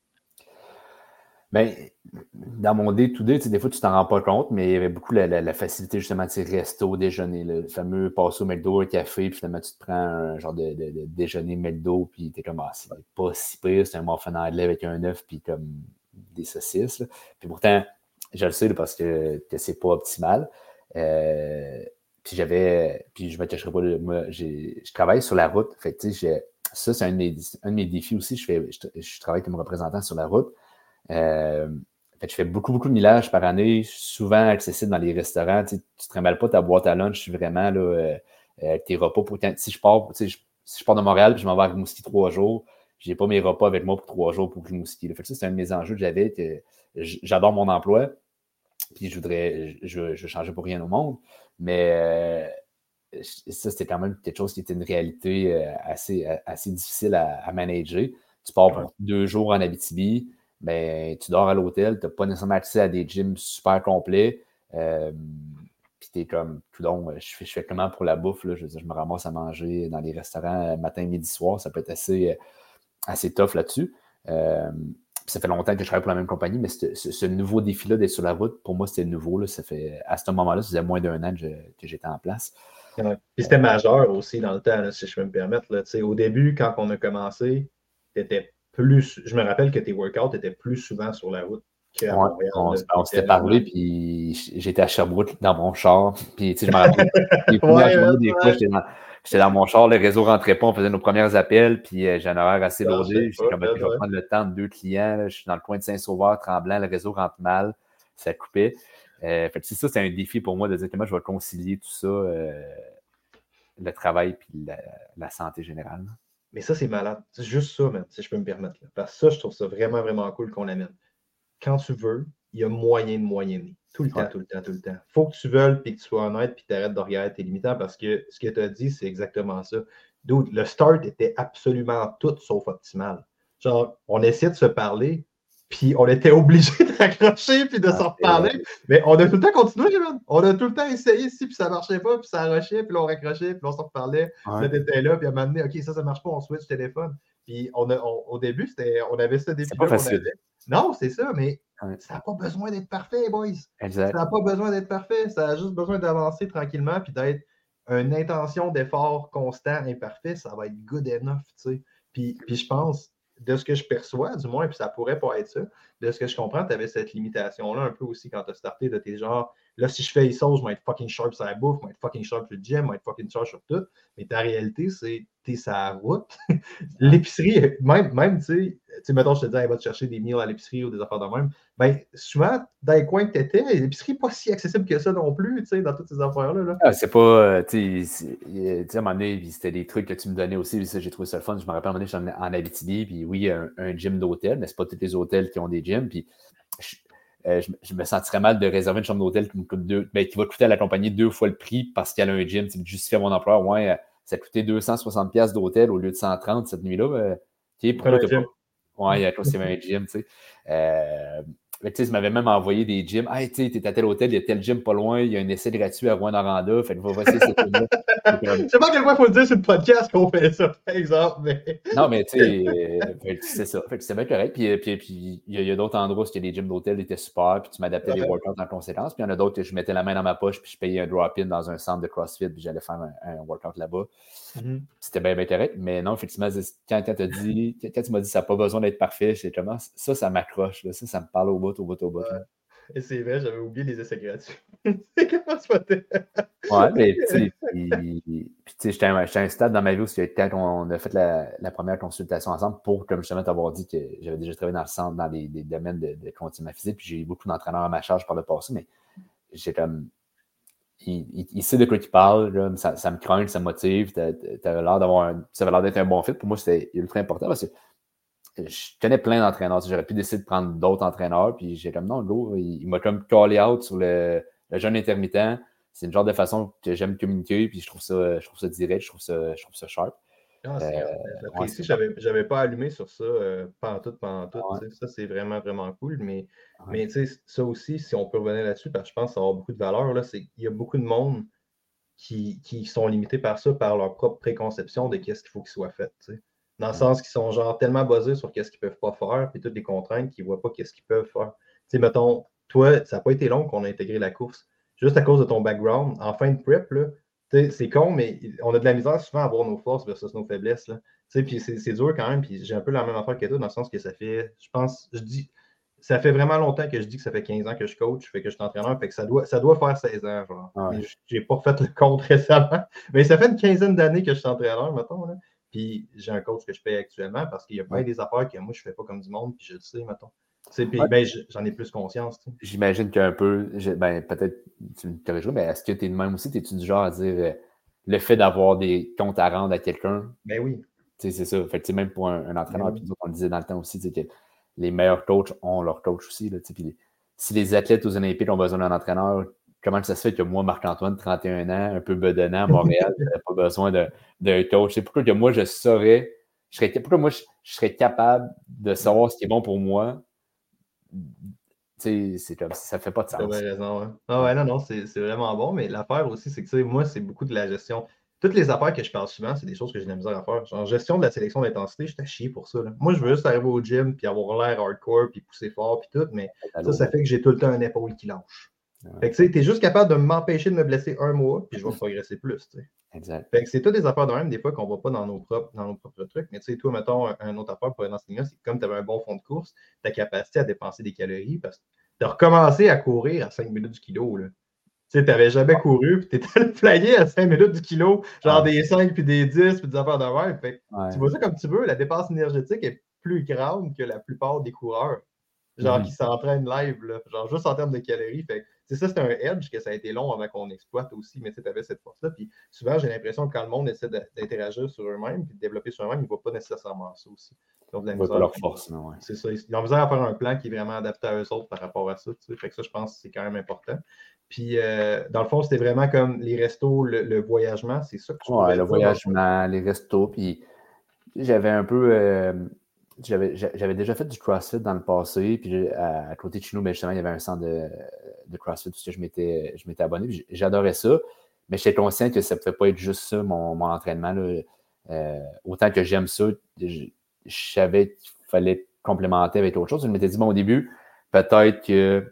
Bien, dans mon day-to-day, des fois, tu t'en rends pas compte, mais il y avait beaucoup la, la, la facilité, justement, tu sais, resto, déjeuner, là, le fameux passer au McDo, un café, puis finalement, tu te prends un genre de, de, de déjeuner McDo, puis t'es comme, ah, c'est pas si pire, c'est un muffin anglais avec un œuf, puis comme des saucisses. Là. Puis pourtant, je le sais là, parce que, que c'est pas optimal. Euh, puis j'avais, puis je me cacherai pas, moi, j'ai, je travaille sur la route. Fait que, tu sais, ça, c'est un de, mes, un de mes défis aussi. Je, fais, je, je travaille comme représentant sur la route. Euh, fait que je fais beaucoup, beaucoup de millages par année, souvent accessible dans les restaurants. Tu ne te remballes pas ta boîte à lunch vraiment là, euh, avec tes repas. Pour quand, si je pars, tu sais, je, si je pars de Montréal et je m'en vais à Rimouski trois jours, je n'ai pas mes repas avec moi pour trois jours pour Rimouski. Là. Fait que ça, c'est un de mes enjeux que j'avais. Que j'adore mon emploi. Puis je voudrais, je, je veux changer pour rien au monde. Mais euh, ça, c'était quand même quelque chose qui était une réalité euh, assez, assez difficile à, à manager. Tu pars pour deux jours en Abitibi. Ben, tu dors à l'hôtel, tu n'as pas nécessairement accès à des gyms super complets. Euh, puis tu es comme, tout donc, je fais, je fais comment pour la bouffe? Là? Je, je me ramasse à manger dans les restaurants matin, midi, soir. Ça peut être assez, assez tough là-dessus. Euh, ça fait longtemps que je travaille pour la même compagnie, mais ce, ce, ce nouveau défi-là d'être sur la route, pour moi, c'était nouveau. Là. Ça fait, à ce moment-là, ça faisait moins d'un an que, je, que j'étais en place. Ouais. Puis c'était majeur aussi dans le temps, là, si je peux me permettre. Là. Au début, quand on a commencé, tu étais plus. Je me rappelle que tes workouts étaient plus souvent sur la route qu'à ouais, Montréal. On, là, on s'était parlé, puis j'étais à Sherbrooke dans mon char. Puis, tu sais, je me rappelle. Les premières ouais, journées, des ouais. fois, j'étais dans, j'étais dans mon char, le réseau ne rentrait pas, on faisait nos premiers appels, puis euh, j'ai un horaire assez loadé. J'étais comme, je vais prendre le temps de deux clients. Là, je suis dans le coin de Saint-Sauveur, Tremblant, le réseau rentre mal, ça coupait. Euh, fait que ça, c'est un défi pour moi de dire comment je vais concilier tout ça, euh, le travail puis la, la santé générale. Mais ça, c'est malade. C'est juste ça, man, si je peux me permettre. Là. Parce que ça, je trouve ça vraiment, vraiment cool qu'on l'amène. Quand tu veux, il y a moyen de moyenner. Tout le ouais. temps, tout le temps, tout le temps. Il faut que tu veuilles puis que tu sois honnête puis que tu arrêtes de regarder tes limitants parce que ce que tu as dit, c'est exactement ça. Dude, le start était absolument tout sauf optimal. Genre, on essaie de se parler, Puis on était obligé de raccrocher puis de Ah, s'en c'est reparler. vrai. Mais on a tout le temps continué, man. On a tout le temps essayé ici, puis ça marchait pas, puis ça arrachait, puis là, on raccrochait, puis on s'en reparlait. Ouais. Là, t'étais là, puis à un moment donné, OK, ça, ça marche pas, on switch téléphone. Puis on a, on- au début, c'était, on avait ce C'est pas défi-là qu'on avait. facile. Non, c'est ça, mais Ouais. ça n'a pas besoin d'être parfait, boys. Ça Exact. n'a pas besoin d'être parfait. Ça a juste besoin d'avancer tranquillement, puis d'être une intention d'effort constant, imparfait. Ça va être good enough, tu sais. Puis, puis je pense, de ce que je perçois, du moins, puis ça pourrait pas être ça, de ce que je comprends, tu avais cette limitation-là un peu aussi quand tu as starté de tes genres. Là, si je fais e-sauce, je vais être fucking sharp sur la bouffe, je vais être fucking sharp sur le gym, je vais être fucking sharp sur tout. Mais ta réalité, c'est t'es sur la route. L'épicerie, même, même tu sais, mettons, je te dis, elle va te chercher des meals à l'épicerie ou des affaires de même. Ben, souvent, dans les coins que tu étais, l'épicerie n'est pas si accessible que ça non plus, tu sais, dans toutes ces affaires-là. Là. Ah, c'est pas, euh, tu sais, à un moment donné, c'était des trucs que tu me donnais aussi, ça, j'ai trouvé ça le fun. Je me rappelle, à un moment donné, j'étais en, en Abitibi, puis oui, il y a un, un gym d'hôtel, mais c'est pas tous les hôtels qui ont des gyms, puis je, euh, je, je me sentirais mal de réserver une chambre d'hôtel qui me coûte deux, ben, qui va coûter à la compagnie deux fois le prix parce qu'elle a un gym, tu justifier à mon employeur, ouais, euh, ça coûtait deux cent soixante dollars d'hôtel au lieu de cent trente cette nuit-là, euh, ok, pourquoi t'as pas? Ouais, à cause qu'il y avait un gym, tu sais. Euh, mais tu sais, je m'avais même envoyé des gyms. Hey, tu sais, t'es à tel hôtel, il y a tel gym pas loin, il y a un essai gratuit à Rouen-Noranda, fait que va essayer cette gym-là. Je sais pas à quel point il faut le dire sur le podcast qu'on fait ça, par exemple. Mais... Non, mais tu sais, euh, c'est ça. Fait que c'est bien correct. Puis, puis, puis il y a, il y a d'autres endroits où il y a des gyms d'hôtel qui étaient super, puis tu m'adaptais les workouts en conséquence. Puis il y en a d'autres que je mettais la main dans ma poche, puis je payais un drop-in dans un centre de CrossFit, puis j'allais faire un, un workout là-bas. Mm-hmm. C'était bien, bien correct. Mais non, effectivement, quand, quand, t'as dit, quand tu m'as dit que ça n'a pas besoin d'être parfait, c'est comment ça, ça m'accroche. Là. Ça, ça me parle au bout, au bout, au bout. Ouais. Et c'est vrai, j'avais oublié les essais gratuits. C'est comment tu faisais? Ouais, mais tu sais, puis tu sais, j'étais à un stade dans ma vie où quand on a fait la, la première consultation ensemble pour, comme justement, t'avoir dit que j'avais déjà travaillé dans le centre, dans des, des domaines de, de continuum physique, puis j'ai eu beaucoup d'entraîneurs à ma charge par le passé, mais j'ai comme. Il, il, il sait de quoi il parle, là, ça, ça me craint, ça me motive, t'avais l'air d'avoir un, ça avait l'air d'être un bon fit. Pour moi, c'était ultra important parce que je connais plein d'entraîneurs. J'aurais pu décider de prendre d'autres entraîneurs, puis j'ai comme non, go, il, il m'a comme callé out sur le, le jeûne intermittent. C'est une genre de façon que j'aime communiquer, puis je trouve ça, je trouve ça direct, je trouve ça, je trouve ça sharp. Ah, c'est euh, j'apprécie. Ouais, je n'avais pas allumé sur ça euh, pendant tout, pendant tout. Ouais. Ça, c'est vraiment, vraiment cool. Mais, ouais. mais tu sais, ça aussi, si on peut revenir là-dessus, parce que je pense que ça va avoir beaucoup de valeur, là, c'est qu'il y a beaucoup de monde qui, qui sont limités par ça, par leur propre préconception de qu'est-ce qu'il faut qu'il soit fait. T'sais. Dans le ouais. sens qu'ils sont genre tellement basés sur qu'est-ce qu'ils ne peuvent pas faire, puis toutes les contraintes qu'ils ne voient pas qu'est-ce qu'ils peuvent faire. Tu sais, mettons, toi, ça n'a pas été long qu'on a intégré la course. Juste à cause de ton background, en fin de prep, là, c'est con, mais on a de la misère souvent à voir nos forces versus nos faiblesses. Là. Puis c'est dur quand même, puis j'ai un peu la même affaire que toi, dans le sens que ça fait, je pense, je dis, ça fait vraiment longtemps que je dis que ça fait quinze ans que je coach, fait que je suis entraîneur, fait que ça doit, ça doit faire seize ans, genre. Ouais. Mais j'ai pas fait le compte récemment. Mais ça fait une quinzaine d'années que je suis entraîneur, mettons. Là. Puis j'ai un coach que je paye actuellement parce qu'il y a plein ouais. des affaires que moi, je fais pas comme du monde, puis je le sais, mettons. Puis ouais. ben, j'en ai plus conscience. J'imagine qu'un peu, ben, peut-être tu me corrigeras, mais est-ce que tu es de même aussi? Es-tu du genre à dire euh, le fait d'avoir des comptes à rendre à quelqu'un? Ben oui. C'est ça. Fait que, même pour un, un entraîneur, ben oui. Puis on le disait dans le temps aussi, que les meilleurs coachs ont leur coach aussi. Là, puis si les athlètes aux Olympiques ont besoin d'un entraîneur, comment ça se fait que moi, Marc-Antoine, trente et un ans, un peu bedonnant à Montréal, je n'aurais pas besoin d'un coach? C'est pourquoi que moi, je saurais, je serais, pourquoi moi, je, je serais capable de savoir ce qui est bon pour moi. C'est comme ça fait pas de sens. Tu as raison. Hein. Ah ouais, non, non, c'est vraiment bon. Mais l'affaire aussi, c'est que moi, c'est beaucoup de la gestion. Toutes les affaires que je parle souvent, c'est des choses que j'ai de la misère à faire. Genre, gestion de la sélection d'intensité, je t'ai chier pour ça. Là. Moi, je veux juste arriver au gym, puis avoir l'air hardcore, puis pousser fort, puis tout. Mais ça, ça fait que j'ai tout le temps un épaule qui lâche. Ouais. Fait que tu sais, t'es juste capable de m'empêcher de me blesser un mois, puis je vais progresser plus. T'sais. Exact. Fait que c'est toutes des affaires de même, des fois, qu'on ne va pas dans nos propres, dans nos propres trucs. Mais tu sais, toi, mettons, un, un autre affaire pour être dans ce ligne-là, c'est que comme tu avais un bon fond de course, ta capacité à dépenser des calories, parce que tu as recommencé à courir à cinq minutes du kilo. Là. Tu sais, tu n'avais jamais couru, puis tu étais allé flyer à cinq minutes du kilo, genre ouais. des cinq, puis des dix, puis des affaires de même. Fait ouais. Tu vois ça comme tu veux, la dépense énergétique est plus grande que la plupart des coureurs. Genre, mm-hmm. qui s'entraînent live, là. Genre, juste en termes de calories. Fait c'est ça, c'est un edge que ça a été long avant qu'on exploite aussi, mais tu avais cette force-là. Puis souvent, j'ai l'impression que quand le monde essaie d'interagir sur eux-mêmes puis de développer sur eux-mêmes, ils ne voient pas nécessairement ça aussi. Ils ne voient pas leur force, non, ouais. C'est ça. Ils ont besoin de faire un plan qui est vraiment adapté à eux autres par rapport à ça. Tu sais. Fait que ça, je pense que c'est quand même important. Puis, euh, dans le fond, c'était vraiment comme les restos, le, le voyagement, c'est ça que tu Ouais, le voyagement, les restos, puis j'avais un peu... Euh... j'avais, j'avais déjà fait du CrossFit dans le passé, puis à, à côté de chez nous, ben justement, il y avait un centre de, de CrossFit où je m'étais, je m'étais abonné, puis j'adorais ça, mais j'étais conscient que ça ne pouvait pas être juste ça, mon, mon entraînement. Là. Euh, autant que j'aime ça, je, je savais qu'il fallait complémenter avec autre chose. Je m'étais dit, bon, au début, peut-être que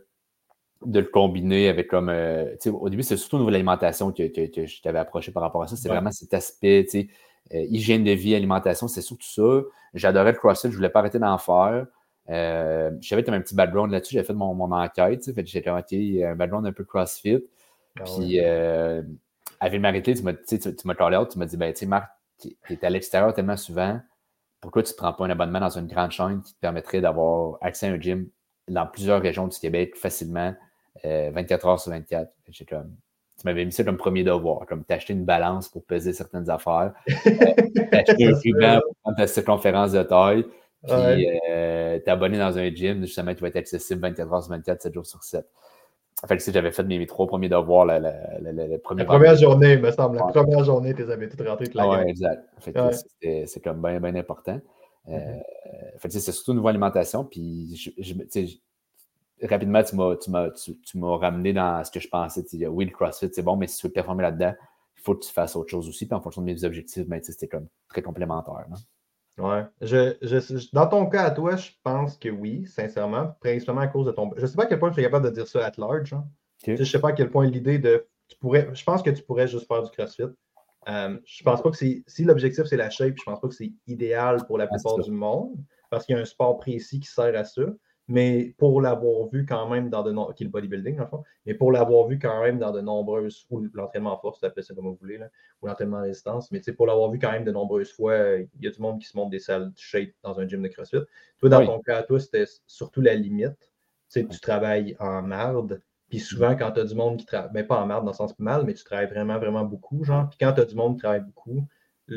de le combiner avec comme... Euh, tu sais, au début, c'est surtout au niveau de l'alimentation que, que, que je t'avais approché par rapport à ça. C'est Ouais. vraiment cet aspect, tu sais, euh, hygiène de vie, alimentation, c'est surtout ça. J'adorais le CrossFit, je voulais pas arrêter d'en faire. Euh, je savais que tu avais un petit background là-dessus, j'avais fait mon, mon enquête, tu sais, fait que j'étais comme, OK, un background un peu CrossFit. Ah Puis, ouais. euh, à Ville-Marie-Clé, tu m'as, tu sais, tu, tu m'as callé out, tu m'as dit, ben, tu sais, Marc, tu es à l'extérieur tellement souvent, pourquoi tu ne prends pas un abonnement dans une grande chaîne qui te permettrait d'avoir accès à un gym dans plusieurs régions du Québec facilement, euh, vingt-quatre heures sur vingt-quatre? J'ai comme, tu m'avais mis ça comme premier devoir, comme t'acheter une balance pour peser certaines affaires, t'acheter un Ça se fait, ruban là. pour prendre ta circonférence de taille, puis Ouais. euh, t'abonner dans un gym justement qui va être accessible vingt-quatre heures sur vingt-quatre, sept jours sur sept. Fait que si j'avais fait mes, mes trois premiers devoirs le, le, le, le premier La première vendredi. journée, il me semble. La Ouais. première journée, tu les avais toutes rentrées, toute la Ah gang. ouais, exact. Fait que Ouais. c'était, c'est comme bien, bien important. Euh, Mhm. fait que c'est surtout une nouvelle alimentation. Puis je, je, je, rapidement, tu m'as, tu, m'as, tu, tu m'as ramené dans ce que je pensais. Oui, le CrossFit, c'est bon, mais si tu veux performer là-dedans, il faut que tu fasses autre chose aussi. Puis en fonction de mes objectifs, ben, c'était comme très complémentaire. Hein? Ouais. Je, je, dans ton cas à toi, je pense que oui, sincèrement, principalement à cause de ton. Je ne sais pas à quel point je suis capable de dire ça at large. Hein. Okay. Je ne sais pas à quel point l'idée de. Tu pourrais, je pense que tu pourrais juste faire du CrossFit. Euh, je pense pas que c'est. Si l'objectif c'est la shape, je pense pas que c'est idéal pour la Ah, plupart du monde, parce qu'il y a un sport précis qui sert à ça. Mais pour l'avoir vu quand même dans de nombreuses. Qui est le bodybuilding, dans le fond, mais pour l'avoir vu quand même dans de nombreuses. Ou l'entraînement en force, appelez ça comme vous voulez, là, ou l'entraînement à résistance. Mais pour l'avoir vu quand même de nombreuses fois, il y a du monde qui se monte des salles de shape dans un gym de CrossFit. Toi, dans oui. ton cas, toi, c'était surtout la limite. Tu sais, tu travailles en marde. Puis souvent, quand tu as du monde qui travaille, ben pas en marde dans le sens mal, mais tu travailles vraiment, vraiment beaucoup, genre. Puis quand tu as du monde qui travaille beaucoup,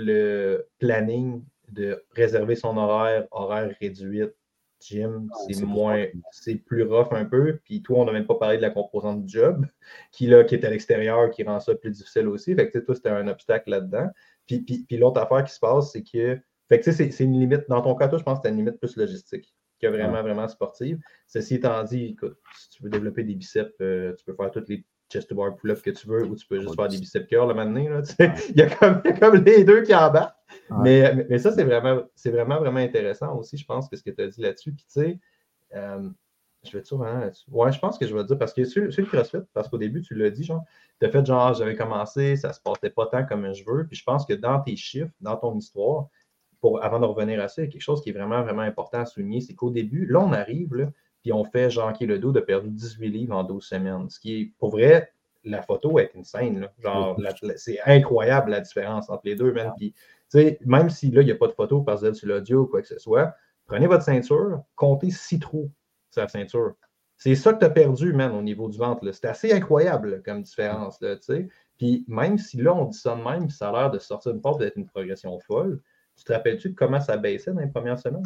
le planning de réserver son horaire, horaire réduit, gym, c'est c'est plus moins, c'est plus rough un peu. Puis toi, on n'a même pas parlé de la composante du job, qui, là, qui est à l'extérieur, qui rend ça plus difficile aussi. Fait que toi, c'était un obstacle là-dedans. Puis, puis, puis l'autre affaire qui se passe, c'est que, fait que c'est, c'est une limite, dans ton cas, toi, je pense que c'est une limite plus logistique que vraiment, ouais. vraiment sportive. Ceci étant dit, écoute, si tu veux développer des biceps, euh, tu peux faire toutes les chest to bar pull-up que tu veux, ou tu peux juste faire des biceps curls le matin. Là, ouais. il, y a comme, il y a comme les deux qui embarquent. Ouais. Mais, mais, mais ça, c'est vraiment, c'est vraiment, vraiment intéressant aussi, je pense, que ce que tu as dit là-dessus. Puis, tu sais, euh, je vais te dire vraiment là-dessus. Ouais, je pense que je vais te dire, parce que sur, sur le CrossFit, parce qu'au début, tu l'as dit, genre, tu as fait genre, j'avais commencé, ça se passait pas tant comme je veux. Puis, je pense que dans tes chiffres, dans ton histoire, pour, avant de revenir à ça, il y a quelque chose qui est vraiment, vraiment important à souligner, c'est qu'au début, là, on arrive, là, puis on fait Jean qui le dos de perdu dix-huit livres en douze semaines. Ce qui est, pour vrai, la photo est insane. Là. Genre, la, la, c'est incroyable la différence entre les deux, man. Puis, tu sais, même si là, il n'y a pas de photo parce que sur l'audio ou quoi que ce soit, prenez votre ceinture, comptez six trous sur la ceinture. C'est ça que tu as perdu, man, au niveau du ventre. Là. C'est assez incroyable là, comme différence, là, tu sais. Puis, même si là, on dit ça de même, ça a l'air de sortir une porte d'être une progression folle. Tu te rappelles-tu de comment ça baissait dans les premières semaines?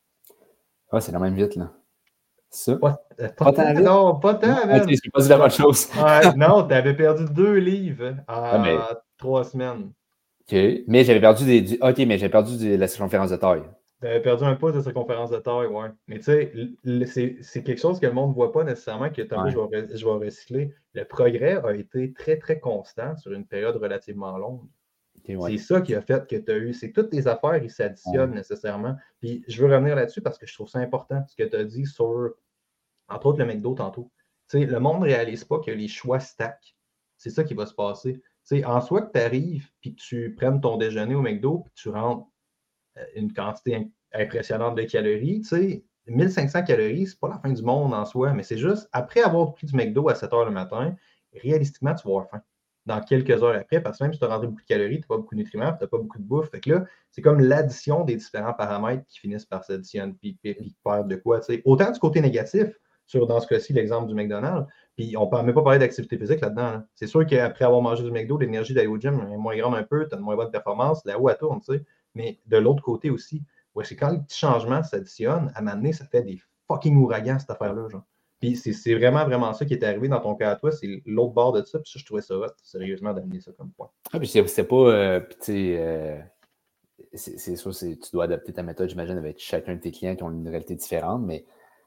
Ah, c'est quand même vite, là. Ça? Pas, pas, pas tant, vite? Non, pas tant, non, okay, c'est pas dit la bonne chose. Ouais, non, tu avais perdu deux livres en ah, mais... trois semaines. OK. Mais j'avais perdu des. Du... OK, mais j'ai perdu de la circonférence de taille. Tu avais perdu un pouce de circonférence de taille, ouais. Mais tu sais, c'est, c'est quelque chose que le monde ne voit pas nécessairement, que ouais. je, vais, je vais recycler. Le progrès a été très, très constant sur une période relativement longue. Okay, ouais. C'est ça qui a fait que tu as eu. C'est que toutes tes affaires, ils s'additionnent ouais. nécessairement. Puis je veux revenir là-dessus parce que je trouve ça important, ce que tu as dit sur, entre autres, le McDo tantôt. Tu sais, le monde ne réalise pas que les choix stack. C'est ça qui va se passer. Tu sais, en soi, que tu arrives puis que tu prennes ton déjeuner au McDo puis que tu rentres une quantité impressionnante de calories, tu sais, mille cinq cents calories, c'est pas la fin du monde en soi, mais c'est juste, après avoir pris du McDo à sept heures le matin, réalistiquement, tu vas avoir faim dans quelques heures après, parce que même si tu as rentré beaucoup de calories, tu n'as pas beaucoup de nutriments, tu n'as pas beaucoup de bouffe. Fait que là, c'est comme l'addition des différents paramètres qui finissent par s'additionner puis, puis, puis perdre de quoi, tu sais. Autant du côté négatif, sur, dans ce cas-ci, l'exemple du McDonald's, puis on ne peut même pas parler d'activité physique là-dedans. Là. C'est sûr qu'après avoir mangé du McDo, l'énergie d'aller au gym est moins grande un peu, tu as de moins bonne performance, là-haut elle tourne, tu sais. Mais de l'autre côté aussi, ouais, c'est quand les petits changements s'additionnent, à un moment donné, ça fait des fucking ouragans, cette affaire-là, genre. Puis c'est, c'est vraiment, vraiment ça qui est arrivé dans ton cas à toi, c'est l'autre bord de ça, puis ça, je trouvais ça hot, sérieusement, d'amener ça comme point. Ah, puis c'est, c'est pas, euh, puis tu sais, euh, c'est, c'est sûr, c'est, tu dois adapter ta méthode, j'imagine, avec chacun de tes clients qui ont une réalité différente, mais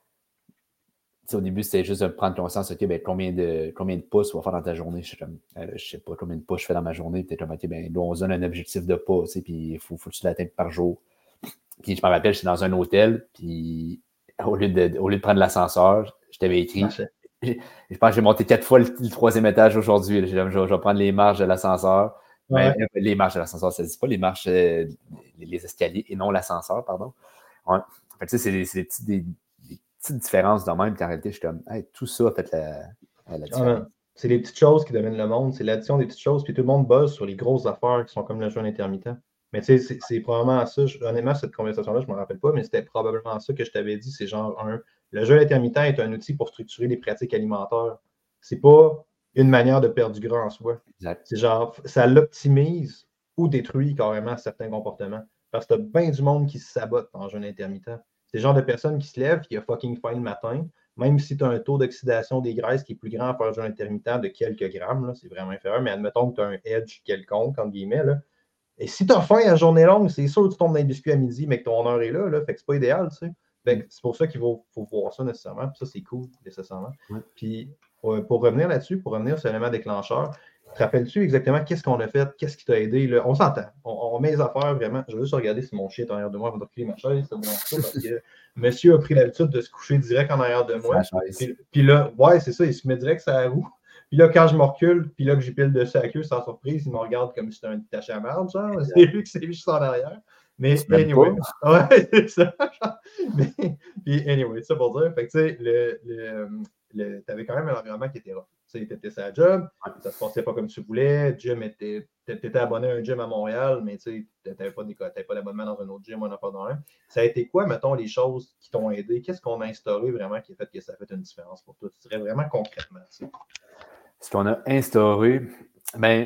au début, c'était juste de prendre conscience, OK, ben, combien de, combien de pouces tu vas faire dans ta journée? Je sais, comme, euh, je sais pas combien de pouces je fais dans ma journée. Peut-être comme, OK, ben, là, on se donne un objectif de pas, puis il faut, faut que tu l'atteignes par jour. Puis je me rappelle, j'étais dans un hôtel, puis au lieu de, au lieu de prendre l'ascenseur, je t'avais écrit. Je, je pense que j'ai monté quatre fois le, le troisième étage aujourd'hui. Je, je, je vais prendre les marches de l'ascenseur. Ouais. Mais, les marches de l'ascenseur, ça ne dit pas les marches, euh, les, les escaliers et non l'ascenseur, pardon. Ouais. Fait que, c'est des, des, petits, des, des petites différences de même, puis en réalité, je suis comme, hey, tout ça a fait la, la différence. Ah, c'est les petites choses qui dominent le monde, c'est l'addition des petites choses, puis tout le monde buzz sur les grosses affaires qui sont comme le jeûne intermittent. Mais tu sais, c'est, c'est probablement ça. Je, honnêtement, cette conversation-là, je ne me rappelle pas, mais c'était probablement ça que je t'avais dit. C'est genre, un, le jeûne intermittent est un outil pour structurer les pratiques alimentaires. C'est pas une manière de perdre du gras en soi. Exact. C'est genre, ça l'optimise ou détruit carrément certains comportements. Parce que tu as bien du monde qui se sabote en jeûne intermittent. C'est le genre de personne qui se lève, qui a fucking faim le matin, même si tu as un taux d'oxydation des graisses qui est plus grand à faire un jeûne intermittent de quelques grammes, là, c'est vraiment inférieur, mais admettons que tu as un edge quelconque, entre guillemets, là. Et si tu as faim à journée longue, c'est sûr que tu tombes dans les biscuits à midi, mais que ton heure est là, là, fait que c'est pas idéal, tu sais. Fait que c'est pour ça qu'il faut, faut voir ça nécessairement, puis ça, c'est cool, nécessairement. Ouais. Puis euh, pour revenir là-dessus, pour revenir sur l'élément déclencheur, te rappelles-tu exactement qu'est-ce qu'on a fait, qu'est-ce qui t'a aidé, là? On s'entend, on, on met les affaires vraiment. Je vais juste regarder si mon chien est en arrière de moi avant de reculer ma chaise, c'est bon, ça, parce que monsieur a pris l'habitude de se coucher direct en arrière de moi. Puis, puis là, ouais, c'est ça, il se met direct sur la roue. Puis là, quand je me recule, puis là que j'y pile dessus à la queue, sans surprise, il me regarde comme si c'était un tache à marde, genre. C'est lui qui s'est juste en arrière. Mais anyway, ouais, c'est ça. Mais, puis anyway, ça pour dire, fait que tu sais, le, le, le, t'avais quand même un environnement qui était rough. Tu sais, t'étais sur la job, ça se passait pas comme tu voulais, gym était, t'étais abonné à un gym à Montréal, mais tu sais, t'avais pas, pas d'abonnement dans un autre gym, on n'a pas dans un. Ça a été quoi, mettons, les choses qui t'ont aidé? Qu'est-ce qu'on a instauré vraiment qui a fait que ça a fait une différence pour toi? Tu dirais vraiment concrètement, tu sais. Ce qu'on a instauré, ben,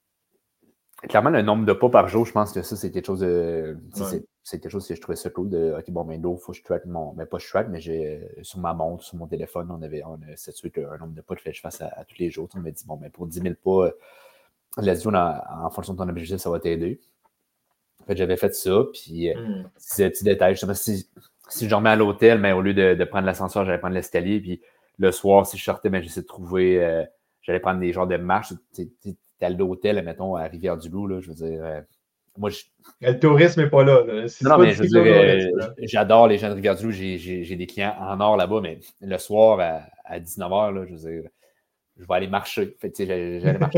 clairement, le nombre de pas par jour, je pense que ça, c'est quelque chose de. Ouais. C'est, c'est quelque chose que je trouvais ça cool de. OK, bon, ben, là, il faut que je track mon. Ben, pas je track, mais j'ai sur ma montre, sur mon téléphone, on avait on a statué un nombre de pas que je fasse à, à tous les jours. On m'a dit, bon, ben, pour dix mille pas, let's go, en, en fonction de ton objectif, ça va t'aider. En fait, j'avais fait ça, puis mm. c'est un petit détail. Justement, si, si je dormais à l'hôtel, mais au lieu de, de prendre l'ascenseur, j'allais prendre l'escalier, puis le soir, si je sortais, ben, j'essayais de trouver. Euh, j'allais prendre des genres de marches. T'es à l'hôtel, mettons, à Rivière-du-Loup, là, je veux dire. Euh, moi, je... Le tourisme n'est pas là. là. Si non, non, mais je veux dire, euh, j'adore les gens de Rivière-du-Loup. J'ai, j'ai, j'ai des clients en or là-bas, mais le soir, à, à dix-neuf heures, là, je veux dire, je vais aller marcher. Fait, j'allais, j'allais marcher.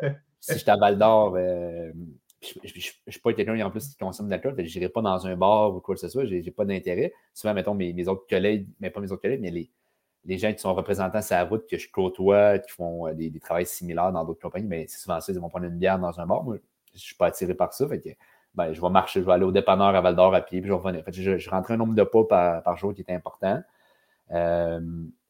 Si j'étais à Val-d'Or, euh, je ne suis pas quelqu'un en plus qui consomme de l'alcool, je n'irai pas dans un bar ou quoi que ce soit, je n'ai pas d'intérêt. Souvent, mettons, mes, mes autres collègues, mais pas mes autres collègues, mais les, les gens qui sont représentants sur la route, que je côtoie, qui font des, des travails similaires dans d'autres compagnies, mais c'est souvent ça, ils vont prendre une bière dans un bar. Moi, je ne suis pas attiré par ça. Fait que, ben, je vais marcher, je vais aller au dépanneur à Val-d'Or à pied, puis je vais revenir. Fait que je, je rentrais un nombre de pas par, par jour qui était important. Euh,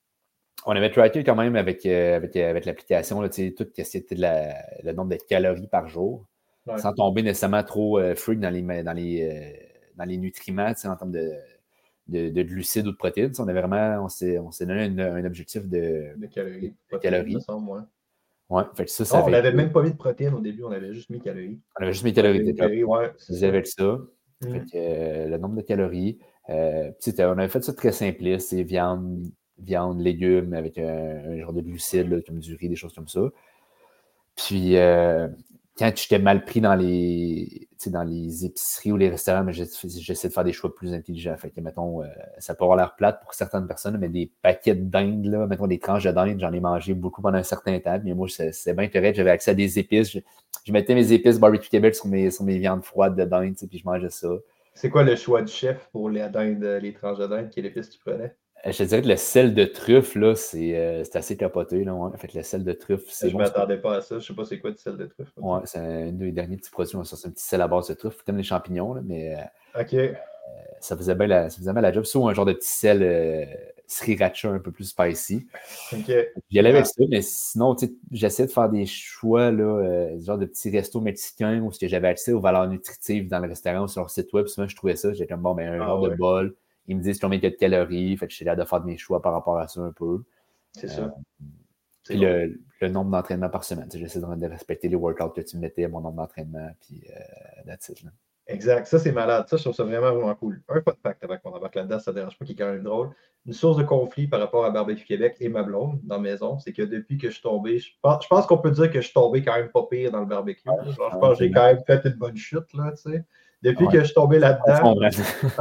on avait tracké quand même avec, euh, avec, avec l'application, là, tout ce qui était la, le nombre de calories par jour, ouais. Sans tomber nécessairement trop euh, freak dans les, dans les, euh, dans les nutriments en termes de, de, de glucides ou de protéines. On, avait vraiment, on, s'est, on s'est donné un, un objectif de, de calories. De, de calories. Semble, ouais. Ouais, fait ça, ça non, on n'avait même pas mis de protéines au début, on avait juste mis calories. On avait juste mis calories. Ouais, calories, ouais, c'est ça. Avec ça. Mm. Fait que, euh, le nombre de calories. Euh, on avait fait ça très simpliste, c'est viande, viande, légumes avec un, un genre de glucides, là, comme du riz, des choses comme ça. Puis, euh, quand j'étais mal pris dans les, dans les épiceries ou les restaurants, mais j'essaie de faire des choix plus intelligents. Fait que, mettons, euh, ça peut avoir l'air plate pour certaines personnes, mais des paquets de dinde, là, mettons des tranches de dinde, j'en ai mangé beaucoup pendant un certain temps. Mais moi, c'est, c'est bien correct, j'avais accès à des épices. Je, je mettais mes épices barbecue Québec sur mes, sur mes viandes froides de dinde, puis je mangeais ça. C'est quoi le choix du chef pour les dinde, les tranches de dinde? Quelle épice tu prenais? Je te dirais que le sel de truffe, là, c'est, euh, c'est assez capoté. Là, ouais. En fait, le sel de truffe, c'est Je bon. Je m'attendais pas à ça. Je sais pas c'est quoi du sel de truffe. Ouais, c'est un des derniers petits produits. On sort un petit sel à base de truffe, comme les champignons, là, mais euh, OK. Euh, ça faisait bien la, ça faisait bien la job. Soit un genre de petit sel euh, sriracha un peu plus spicy. OK. J'y allais avec ça, mais sinon, j'essayais de faire des choix, là, euh, genre de petits restos mexicains où j'avais accès aux valeurs nutritives dans le restaurant ou sur leur site web. Souvent, je trouvais ça. J'étais comme, bon, ben, un ah, genre ouais. de bol. Ils me disent combien il y a de calories. Fait que j'étais là de faire mes choix par rapport à ça un peu. C'est euh, ça. Puis bon. le, le nombre d'entraînements par semaine. J'essaie de respecter les workouts que tu me mettais, mon nombre d'entraînements, puis euh, that's it, là. Exact. Ça, c'est malade. Ça, je trouve ça vraiment, vraiment cool. Un fun fact avant qu'on embarque là-dedans, ça ne dérange pas, qui est quand même drôle. Une source de conflit par rapport à Barbecue Québec et ma blonde dans la maison, c'est que depuis que je suis tombé, je pense, je pense qu'on peut dire que je suis tombé quand même pas pire dans le barbecue. Ouais, Là. Genre, je ouais, pense que j'ai absolument. quand même fait une bonne chute, là, tu sais. Depuis Ouais. que je suis tombé Je là-dedans. confonds, bref.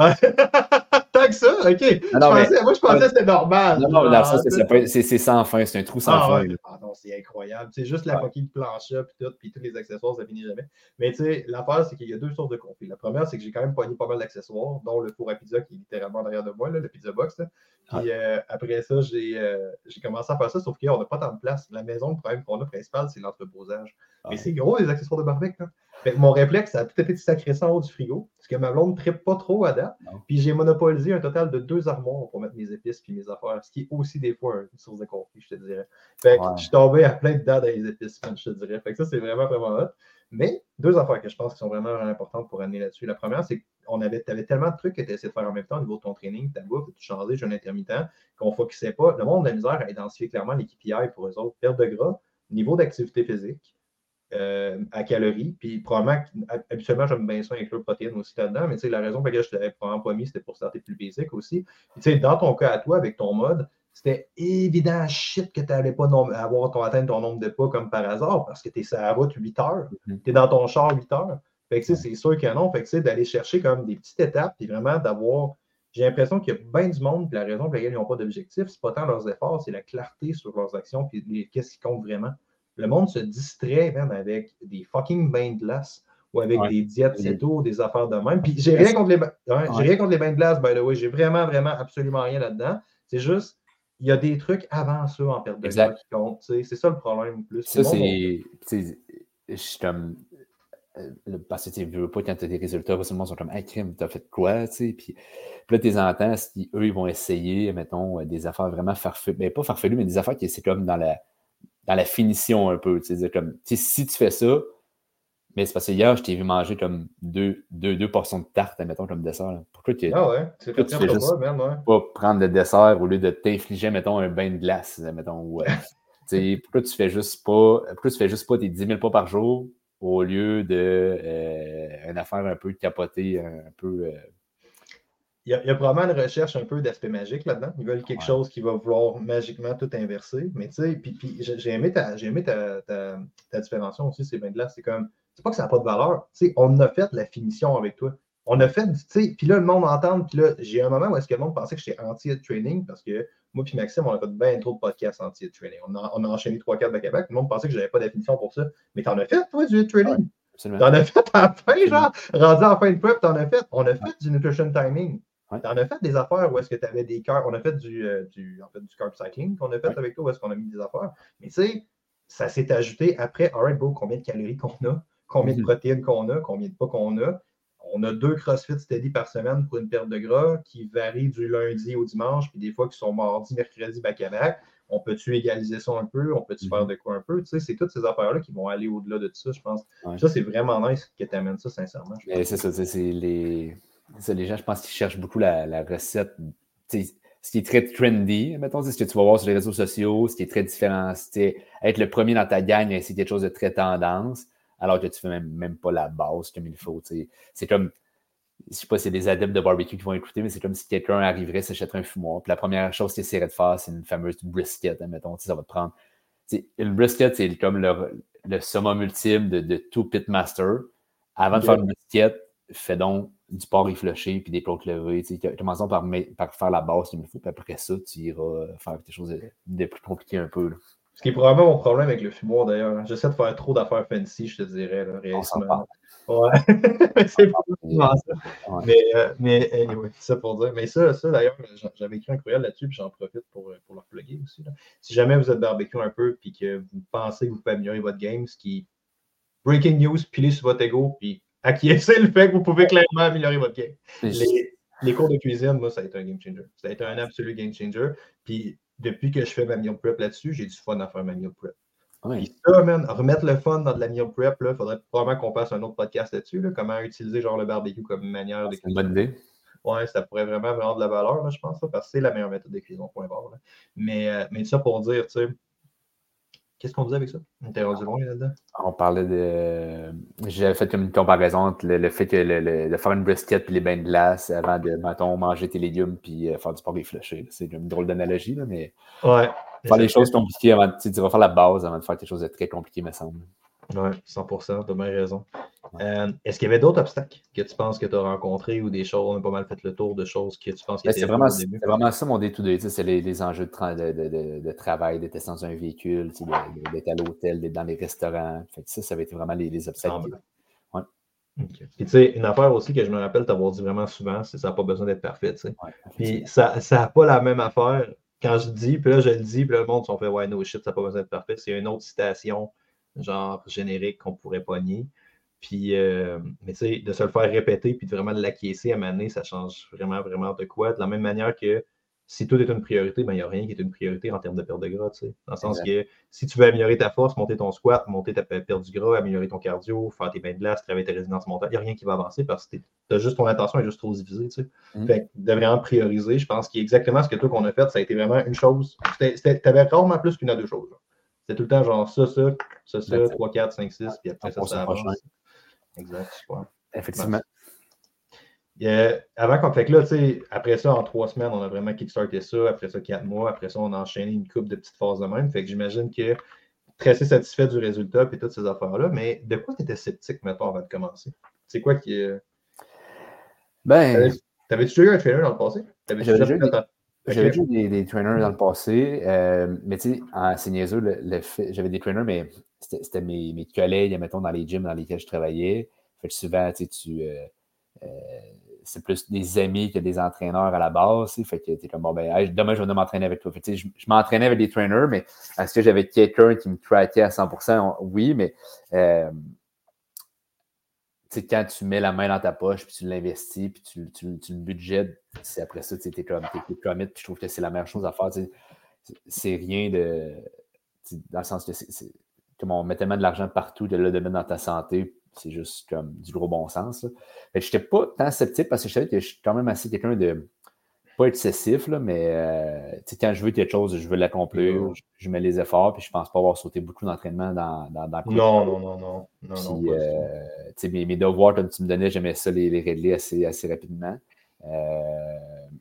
Tant que ça, OK. Non, Je non, mais pensais, moi, je pensais que c'était normal. non, non, dans le sens Genre, que ça peut être- c'est c'est sans fin, c'est un trou sans ah fin. ouais, Là. ah non, c'est incroyable. C'est juste la Ouais. coquille de plancha, puis tout, puis tous les accessoires, ça finit jamais. Mais tu sais, l'affaire, c'est qu'il y a deux sources de conflit. La première, c'est que j'ai quand même pogné pas mal d'accessoires, dont le four à pizza qui est littéralement derrière de moi, là, le pizza box. Là. Puis Ouais. euh, après ça, j'ai euh, j'ai commencé à faire ça, sauf qu'on n'a pas tant de place. La maison, le problème qu'on a principal, c'est l'entreposage. Mais Ouais. c'est gros, les accessoires de barbecue. Là. Fait que mon réflexe, ça a tout été de sacrer ça en haut du frigo, parce que ma blonde ne trippe pas trop à date. Non. Puis j'ai monopolisé un total de deux armoires pour mettre mes épices puis mes affaires, ce qui est aussi des fois une source de conflit, je te dirais. Fait que Ouais. je suis tombé à plein de dents dans les épices, je te dirais. Fait que ça, c'est vraiment, vraiment hot. Mais deux affaires que je pense qui sont vraiment, vraiment importantes pour amener là-dessus. La première, c'est qu'on avait, tu avais tellement de trucs que tu essayé de faire en même temps au niveau de ton training, ta bouffe, tu changeais, jeûne intermittent, qu'on ne focusait pas. Le monde de la misère a identifié clairement les K P I pour eux autres. Perte de gras, niveau d'activité physique, euh, à calories. Puis probablement, habituellement, j'aime bien ça inclure protéines aussi là-dedans, mais tu sais, la raison pour laquelle je t'avais probablement pas mis, c'était pour starter plus basic aussi. Puis tu sais, dans ton cas à toi, avec ton mode, c'était évident shit que tu n'allais pas avoir ton, atteindre ton nombre de pas comme par hasard, parce que tu es sur la route huit heures. Mm-hmm. Tu es dans ton char huit heures. Fait que ouais. C'est sûr que non. Fait que d'aller chercher comme des petites étapes, puis vraiment d'avoir. J'ai l'impression qu'il y a bien du monde, puis la raison pour laquelle ils n'ont pas d'objectif, c'est pas tant leurs efforts, c'est la clarté sur leurs actions, puis qu'est-ce qui compte vraiment. Le monde se distrait même avec des fucking bains de glace ou avec ouais. des diètes céto, des affaires de même. Puis j'ai rien contre les, ouais, ouais. j'ai rien contre les bains de glace, by the way. J'ai vraiment, vraiment absolument rien là-dedans. C'est juste, il y a des trucs avant ça en perte de gras qui comptent. C'est ça le problème plus. Ça, c'est. Je suis comme. Parce que tu veux pas quand tu as des résultats, tout le monde sont comme hey, crime, t'as fait quoi? Puis, puis là, tu entends, eux, ils vont essayer, mettons, des affaires vraiment farfelues. Ben, pas farfelues, mais des affaires qui c'est comme dans la. dans la finition un peu. Comme, si tu fais ça, mais c'est parce que hier, je t'ai vu manger comme deux, deux, deux portions de tarte, mettons, comme dessert. Là. Pourquoi, que, ah ouais, c'est pourquoi tu fais juste pas, man, ouais. pas prendre le dessert au lieu de t'infliger, mettons, un bain de glace, mettons. Ou, euh, pourquoi tu fais juste pas pourquoi tu fais juste pas tes dix mille pas par jour au lieu de euh, une affaire un peu capotée, un peu... Euh... Il y, a, il y a probablement une recherche un peu d'aspect magique là-dedans. Ils veulent quelque ouais. chose qui va vouloir magiquement tout inverser. Mais tu sais, puis, puis j'ai aimé, ta, j'ai aimé ta, ta, ta différenciation aussi, ces bains de glace. C'est comme, c'est pas que ça n'a pas de valeur. Tu sais, on a fait la finition avec toi. On a fait, tu sais, puis là, le monde entend, puis là, j'ai un moment où est-ce que le monde pensait que j'étais anti-head training parce que moi puis Maxime, on a fait bien trop de podcasts anti-head training. On a, on a enchaîné trois quatre back-à-back. Le monde pensait que j'avais pas de définition pour ça. Mais t'en as fait, toi, du head training. Ouais, t'en as fait à la fin, genre, rendu en fin de prep, t'en as fait. On a fait ouais. du nutrition timing. Ouais. Tu en as fait des affaires où est-ce que tu avais des carbs. On a fait du, euh, du, en fait, du carb cycling qu'on a fait ouais. avec toi, où est-ce qu'on a mis des affaires. Mais tu sais, ça s'est ajouté après, all right, bro, combien de calories qu'on a, combien mm-hmm. de protéines qu'on a, combien de pas qu'on a. On a deux CrossFit steady par semaine pour une perte de gras qui varient du lundi au dimanche, puis des fois qui sont mardi, mercredi, back-à-back. On peut-tu égaliser ça un peu? On peut-tu mm-hmm. faire de quoi un peu? Tu sais, c'est toutes ces affaires-là qui vont aller au-delà de tout ça, je pense. Ouais. Ça, c'est vraiment nice que tu amènes ça, sincèrement. C'est ça, c'est les... Ça, les gens, je pense qu'ils cherchent beaucoup la, la recette. T'sais, ce qui est très trendy, mettons, c'est ce que tu vas voir sur les réseaux sociaux, ce qui est très différent. Être le premier dans ta gang, c'est quelque chose de très tendance, alors que tu fais même, même pas la base comme il faut. C'est comme, je sais pas si c'est des adeptes de barbecue qui vont écouter, mais c'est comme si quelqu'un arriverait, s'achèterait un fumoir. Puis la première chose qu'il essaierait de faire, c'est une fameuse brisket, hein, mettons. Ça va te prendre. Une brisket, c'est comme le, le summum ultime de, de tout pitmaster. Avant de yeah. faire une brisket, fais donc du porc effiloché puis des côtes levées. Commençons par, par faire la base qu'il me faut, puis après ça, tu iras faire quelque chose de, de plus compliqué un peu. Là. Ce qui est probablement mon problème avec le fumoir d'ailleurs. J'essaie de faire trop d'affaires fancy, je te dirais, là, réellement. Ouais. C'est pas ça. Ouais. Mais, euh, mais anyway, c'est ça pour dire. Mais ça, ça d'ailleurs, j'avais écrit un courriel là-dessus, puis j'en profite pour, pour leur plugger aussi. Là. Si jamais vous êtes barbecue un peu, puis que vous pensez que vous pouvez améliorer votre game, ce qui breaking news, pilez sur votre ego, puis acquiescez le fait que vous pouvez clairement améliorer votre game. Les, les cours de cuisine, moi, ça a été un game changer. Ça a été un absolu game changer. Puis depuis que je fais ma meal prep là-dessus, j'ai du fun à faire ma meal prep. Oui. Puis ça, man, remettre le fun dans de la meal prep, il faudrait probablement qu'on fasse un autre podcast là-dessus, là, comment utiliser genre le barbecue comme manière de cuisiner. C'est une bonne idée. Ouais, ça pourrait vraiment avoir de la valeur, là, je pense, là, parce que c'est la meilleure méthode de cuisson, point barre. Là. Mais, euh, mais ça pour dire, tu sais, Qu'est-ce qu'on disait avec ça? On était rendu loin là-dedans. On parlait de. J'avais fait comme une comparaison entre le, le fait que le, le, de faire une brisket puis les bains de glace avant de, mettons, manger tes légumes puis euh, faire du sport et flusher. C'est une drôle d'analogie, là, mais Ouais. faire les choses compliquées avant de. Tu vas faire la base avant de faire quelque chose de très compliqué, me semble. Oui, cent pour cent, tu as bien raison. Euh, est-ce qu'il y avait d'autres obstacles que tu penses que tu as rencontrés ou des choses, on a pas mal fait le tour de choses que tu penses qui Ben, étaient c'est vraiment, au début? c'est vraiment ça mon day-to-day. C'est les, les enjeux de, tra- de, de, de, de travail, d'être dans un véhicule, tu sais, de- de- d'être à l'hôtel, d'être dans les restaurants. Fait que ça, ça va être vraiment les, les obstacles. Ah, qui- ben. Ouais, OK. Puis tu sais, une affaire aussi que je me rappelle t'avoir dit vraiment souvent, c'est que ça n'a pas besoin d'être parfait, tu sais. ouais, Puis effectivement. ça ça n'a pas la même affaire quand je dis, puis là je le dis, puis là le monde on fait ouais no shit, ça n'a pas besoin d'être parfait. C'est une autre citation genre générique qu'on pourrait pogner. Puis euh, mais tu sais, de se le faire répéter puis de vraiment l'acquiescer à un moment donné, ça change vraiment, vraiment de quoi. De la même manière que si tout est une priorité, ben il n'y a rien qui est une priorité en termes de perte de gras, tu sais. Dans le sens Exact. que si tu veux améliorer ta force, monter ton squat, monter ta perte du gras, améliorer ton cardio, faire tes bains de glace, travailler tes résistances montées, il n'y a rien qui va avancer parce que tu as juste ton attention est juste trop divisée, tu sais. Mm. Fait que de vraiment prioriser, je pense qu'il y a exactement ce que toi qu'on a fait, ça a été vraiment une chose. Tu avais rarement plus qu'une à deux choses. C'était tout le temps genre ça, ça, ça, ça, trois, quatre, cinq, six, puis après ça, ça avance. Exact, super. Effectivement. Euh, avant qu'on fait que là, tu sais, après ça, en trois semaines, on a vraiment kickstarté ça. Après ça, quatre mois. Après ça, on a enchaîné une couple de petites phases de même. Fait que j'imagine que très assez satisfait du résultat et toutes ces affaires-là. Mais de quoi tu étais sceptique, mettons, avant de commencer? C'est quoi qui. Euh... Ben. T'avais-tu déjà eu un trainer dans le passé? J'avais déjà eu des, un... j'avais okay. déjà des, des trainers dans le passé. Euh, mais tu sais, c'est niaiseux, le, le fait, j'avais des trainers, mais c'était, c'était mes, mes collègues, mettons, dans les gyms dans lesquels je travaillais. Fait que souvent, tu sais, tu. Euh, euh, c'est plus des amis que des entraîneurs à la base. Fait que t'es comme, bon, ben, hey, demain, je vais m'entraîner avec toi. Fait que, je, je m'entraînais avec des trainers, mais est-ce que j'avais quelqu'un qui me traquait à cent pour cent? Oui, mais euh, quand tu mets la main dans ta poche, puis tu l'investis, puis tu, tu, tu le budgètes, c'est après ça, tu es comme, t'es commit, puis je trouve que c'est la meilleure chose à faire. C'est, c'est rien de... Dans le sens que c'est, c'est comme on met tellement de l'argent partout, de le mettre dans ta santé, c'est juste comme du gros bon sens. Je n'étais pas tant sceptique parce que je savais que je suis quand même assez quelqu'un de pas excessif, là, mais euh, quand je veux quelque chose, je veux l'accomplir, ouais. je, je mets les efforts, puis je pense pas avoir sauté beaucoup d'entraînement dans, dans, dans le Non, non, non, non. non, puis, non pas euh, mes, mes devoirs, comme tu me donnais, j'aimais ça les, les régler assez, assez rapidement. Euh,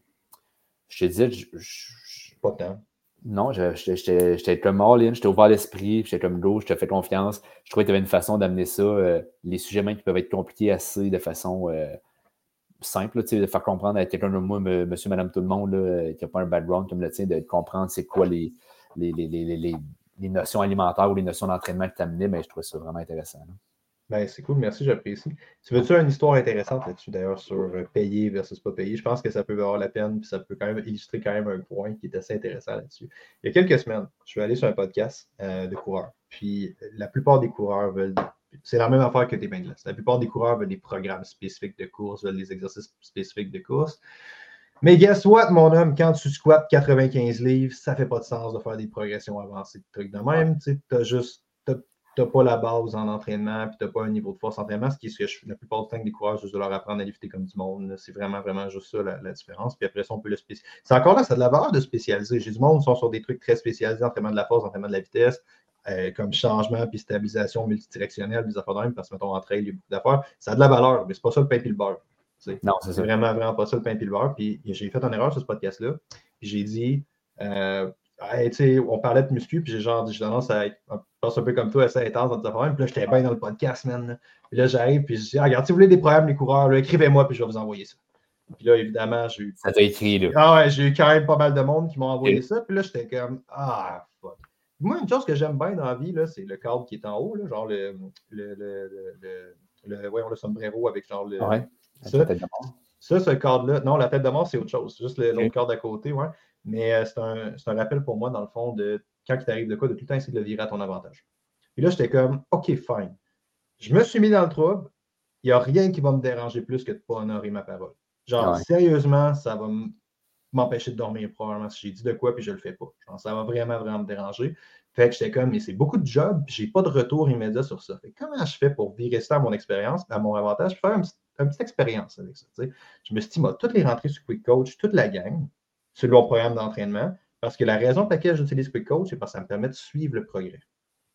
je te disais, je, je, pas tant. Non, j'étais, j'étais comme all-in, j'étais ouvert l'esprit, j'étais comme go, je te fais confiance. Je trouvais que tu avais une façon d'amener ça, euh, les sujets même qui peuvent être compliqués assez de façon euh, simple, de faire comprendre à quelqu'un de moi, monsieur, madame, tout le monde, là, qui n'a pas un background comme le tien, de comprendre c'est quoi les, les, les, les, les, les notions alimentaires ou les notions d'entraînement que tu amenais, mais je trouvais ça vraiment intéressant. Là. Ben, c'est cool, merci, j'apprécie. Tu veux-tu une histoire intéressante là-dessus, d'ailleurs, sur payer versus pas payer? Je pense que ça peut avoir la peine, puis ça peut quand même illustrer quand même un point qui est assez intéressant là-dessus. Il y a quelques semaines, je suis allé sur un podcast euh, de coureurs. Puis la plupart des coureurs veulent. C'est la même affaire que tes bains de glace. La plupart des coureurs veulent des programmes spécifiques de course, veulent des exercices spécifiques de course. Mais guess what, mon homme, quand tu squattes quatre-vingt-quinze livres, ça fait pas de sens de faire des progressions avancées, de trucs de même. Tu as juste. Tu n'as pas la base en entraînement, puis tu n'as pas un niveau de force entraînement, ce qui est ce que je, la plupart du temps que des coureurs, juste de leur apprendre à lifter comme du monde. C'est vraiment, vraiment juste ça la, la différence. Puis après ça, on peut le spécialiser. C'est encore là, ça a de la valeur de spécialiser. J'ai du monde qui sont sur des trucs très spécialisés, entraînement de la force, entraînement de la vitesse, euh, comme changement puis stabilisation multidirectionnelle, des affaires de même, parce que mettons en trail, il y a beaucoup d'affaires. Ça a de la valeur, mais c'est pas ça le pain et le beurre. T'sais. Non, c'est, c'est ça. Vraiment, vraiment pas ça le pain et le beurre. Puis j'ai fait une erreur sur ce podcast-là. Puis j'ai dit. Euh, Hey, on parlait de muscu, puis j'ai genre j'ai tendance à être un, un peu comme toi, assez intense dans tes affaires. Puis là, j'étais bien dans le podcast, man. Puis là, j'arrive, puis je dis, ah, regarde, si vous voulez des problèmes, les coureurs, là, écrivez-moi, puis je vais vous envoyer ça. Puis là, évidemment, j'ai eu. Ça t'a écrit, là. Ah ouais, j'ai eu quand même pas mal de monde qui m'ont envoyé Et... ça. Puis là, j'étais comme, ah, fuck. Moi, une chose que j'aime bien dans la vie, là, c'est le cadre qui est en haut, là, genre le. le, le, le, le, le voyons, le sombrero avec genre le. Ouais. Ça, ça, ce cadre-là. Non, la tête de mort, c'est autre chose. C'est juste le, okay. l'autre cadre à côté, ouais. Mais euh, c'est, un, c'est un rappel pour moi, dans le fond, de quand il t'arrive de quoi, de tout le temps essayer de le virer à ton avantage. Et là, j'étais comme, OK, fine. Je me suis mis dans le trouble. Il n'y a rien qui va me déranger plus que de ne pas honorer ma parole. Genre, ouais. Sérieusement, ça va m'empêcher de dormir probablement si j'ai dit de quoi puis je ne le fais pas. Genre, ça va vraiment, vraiment me déranger. Fait que j'étais comme, mais c'est beaucoup de job puis je n'ai pas de retour immédiat sur ça. Fait que comment je fais pour virer ça à mon expérience, à mon avantage, puis faire une petite, une petite expérience avec ça. T'sais. Je me suis dit, moi, toutes les rentrées sur Quick Coach, toute la gang, sur mon programme d'entraînement, parce que la raison pour laquelle j'utilise Quick Coach, c'est parce que ça me permet de suivre le progrès.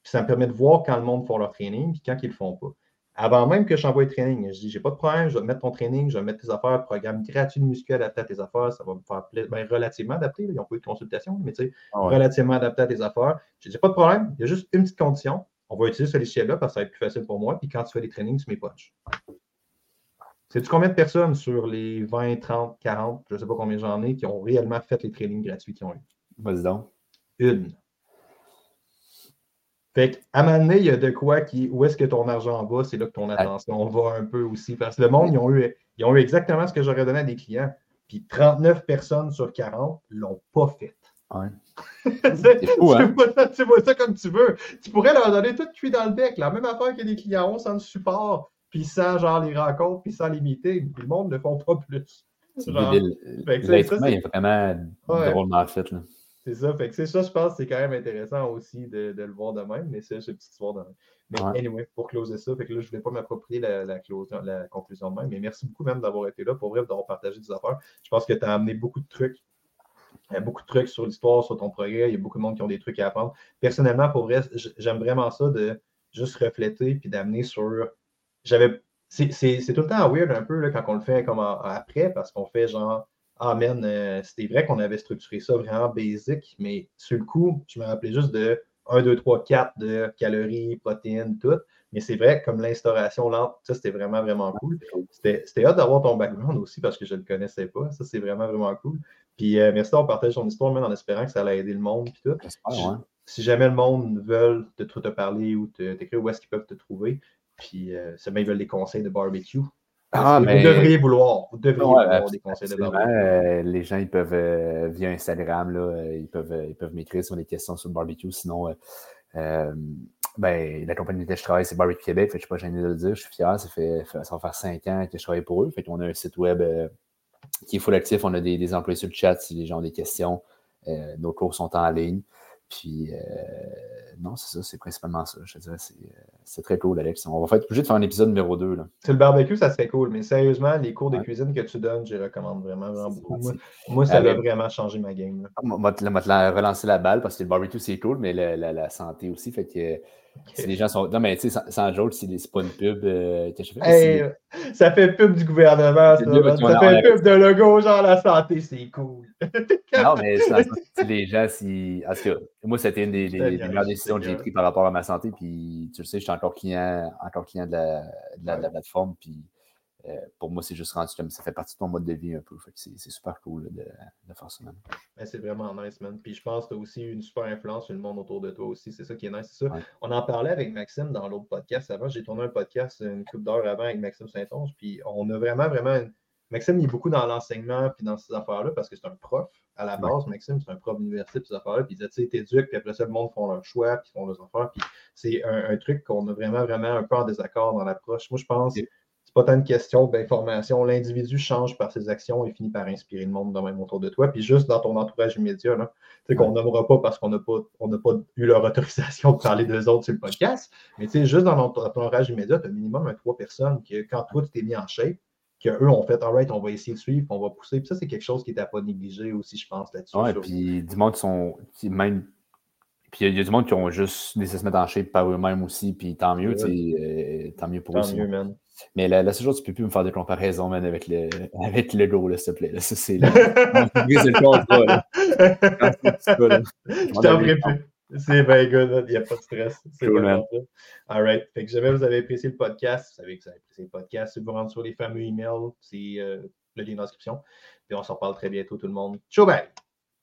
Puis ça me permet de voir quand le monde fait leur training puis quand ils le font pas. Avant même que j'envoie le training, je dis, j'ai pas de problème, je vais mettre ton training, je vais mettre tes affaires, programme gratuit de muscu adapté à tes affaires, ça va me faire plaisir, ben, relativement adapté, là, ils n'ont pas eu de consultation, mais tu sais, Ah ouais. relativement adapté à tes affaires. Je dis, pas de problème, il y a juste une petite condition, on va utiliser ce logiciel-là parce que ça va être plus facile pour moi, puis quand tu fais les trainings, tu mets punch. Sais-tu combien de personnes sur les vingt, trente, quarante, je ne sais pas combien j'en ai, qui ont réellement fait les trainings gratuits qu'ils ont eu? Vas-y donc. Une. Fait qu'à un moment donné, il y a de quoi qui, où est-ce que ton argent va, c'est là que ton attention va un peu aussi. Parce que le monde, ils ont eu, ils ont eu exactement ce que j'aurais donné à des clients. Puis trente-neuf personnes sur quarante ne l'ont pas fait. Ouais. C'est fou, hein? tu, vois, tu vois ça comme tu veux. Tu pourrais leur donner tout cuit dans le bec. La même affaire que des clients ont sans le support, puis sans genre les rencontres, puis sans les meetings. Puis le monde ne font pas plus. Genre, l'être humain est vraiment ouais. drôlement fait. Là. C'est ça. Fait que c'est ça, je pense, c'est quand même intéressant aussi de, de le voir de même, mais c'est une petite histoire de même. Mais ouais. Anyway, pour closer ça, fait que là, je ne voulais pas m'approprier la, la, la conclusion de même, mais merci beaucoup même d'avoir été là, pour vrai, d'avoir partagé des affaires. Je pense que tu as amené beaucoup de trucs, beaucoup de trucs sur l'histoire, sur ton progrès. Il y a beaucoup de monde qui ont des trucs à apprendre. Personnellement, pour vrai, j'aime vraiment ça de juste refléter puis d'amener sur. J'avais. C'est, c'est, c'est tout le temps weird un peu là, quand on le fait comme en, après, parce qu'on fait genre. Ah, man, euh, c'était vrai qu'on avait structuré ça vraiment basic, mais sur le coup, je me rappelais juste de un, deux, trois, quatre de calories, protéines, tout. Mais c'est vrai, comme l'instauration lente, ça, c'était vraiment, vraiment cool. C'était, c'était hâte d'avoir ton background aussi parce que je ne le connaissais pas. Ça, c'est vraiment, vraiment cool. Puis euh, merci d'avoir partagé ton histoire, même en espérant que ça allait aider le monde. Puis tout. J'espère, ouais. Si jamais le monde veut te, te parler ou te, t'écrire où est-ce qu'ils peuvent te trouver, puis euh, si jamais ils veulent des conseils de barbecue, ah, mais... vous devriez vouloir, vous devriez ouais, vouloir des conseils de barbecue. Euh, les gens, ils peuvent, euh, via Instagram, là, ils peuvent, ils peuvent m'écrire sur des questions sur le barbecue. Sinon, euh, euh, ben, la compagnie que je travaille, c'est Barbecue Québec. Fait que je ne suis pas gêné de le dire. Je suis fier. Ça, fait, ça va faire cinq ans que je travaille pour eux. Fait qu'on a un site web euh, qui est full actif. On a des, des employés sur le chat si les gens ont des questions. Euh, nos cours sont en ligne. Puis, euh, non, c'est ça, c'est principalement ça. Je te dirais, c'est, c'est très cool, Alex. On va faire obligé de faire un épisode numéro deux. Là. C'est le barbecue, ça serait cool, mais sérieusement, les cours de ouais. cuisine que tu donnes, je les recommande vraiment, vraiment beaucoup. Moi, moi, ça ah, a mais... vraiment changé ma game. Moi, je vais te relancer la balle parce que le barbecue, c'est cool, mais la, la, la santé aussi. Fait que okay. si les gens sont. Non, mais tu sais, sans, sans joke, si c'est pas une pub. Euh, fait, hey, si... Ça fait pub du gouvernement, ça. Mieux, ça fait a... pub de logo, genre la santé, c'est cool. Non, mais si les gens, si. En tout cas, moi, c'était une des, des, des meilleures décisions que j'ai prises par rapport à ma santé. Puis, tu le sais, je suis encore client, encore client de la, de la, ouais. de la plateforme. Puis, euh, pour moi, c'est juste rendu comme ça fait partie de ton mode de vie un peu. Fait que c'est, c'est super cool là, de, de faire ça, man. Ben, c'est vraiment nice, man. Puis, je pense que tu as aussi une super influence sur le monde autour de toi aussi. C'est ça qui est nice. C'est ça. Ouais. On en parlait avec Maxime dans l'autre podcast avant. J'ai tourné un podcast une couple d'heures avant avec Maxime Saint-Onge. Puis, on a vraiment, vraiment. Une... Maxime, il est beaucoup dans l'enseignement puis dans ces affaires-là parce que c'est un prof. À la base, ouais. Maxime, c'est un prof d'université puis ces affaires-là. Puis il disait, tu sais, t'éduques, puis après ça, le monde font leur choix, puis font leurs affaires. Puis c'est un, un truc qu'on a vraiment, vraiment un peu en désaccord dans l'approche. Moi, je pense que c'est pas tant une question d'information. L'individu change par ses actions et finit par inspirer le monde de même autour de toi. Puis juste dans ton entourage immédiat, là, tu sais, qu'on nommera pas parce qu'on n'a pas, on n'a pas eu leur autorisation de parler d'eux autres sur le podcast. Mais tu sais, juste dans ton entourage immédiat, tu as minimum un trois personnes que quand toi, tu t'es mis en shape, qu'eux ont fait, all right, on va essayer de suivre, on va pousser. Puis ça, c'est quelque chose qui n'était pas négligé aussi, je pense, là-dessus. Oui, puis du monde qui sont, qui même, puis il y, y a du monde qui ont juste décidé de se mettre en shape par eux-mêmes aussi, puis tant mieux, tu sais, euh, tant mieux pour eux. Tant mieux, man. Mais la, la seule chose, tu ne peux plus me faire des comparaisons, man, avec le, avec le go, là, s'il te plaît. Là. Ça, c'est là. c'est le contrat, là. Je t'en prie plus. C'est bien good, il n'y a pas de stress. C'est cool, man. All right. Fait que jamais vous avez apprécié le podcast, vous savez que vous avez apprécié le podcast. Si vous rentrez sur les fameux emails, c'est euh, le lien dans la description. Puis on s'en reparle très bientôt, tout le monde. Ciao, bye!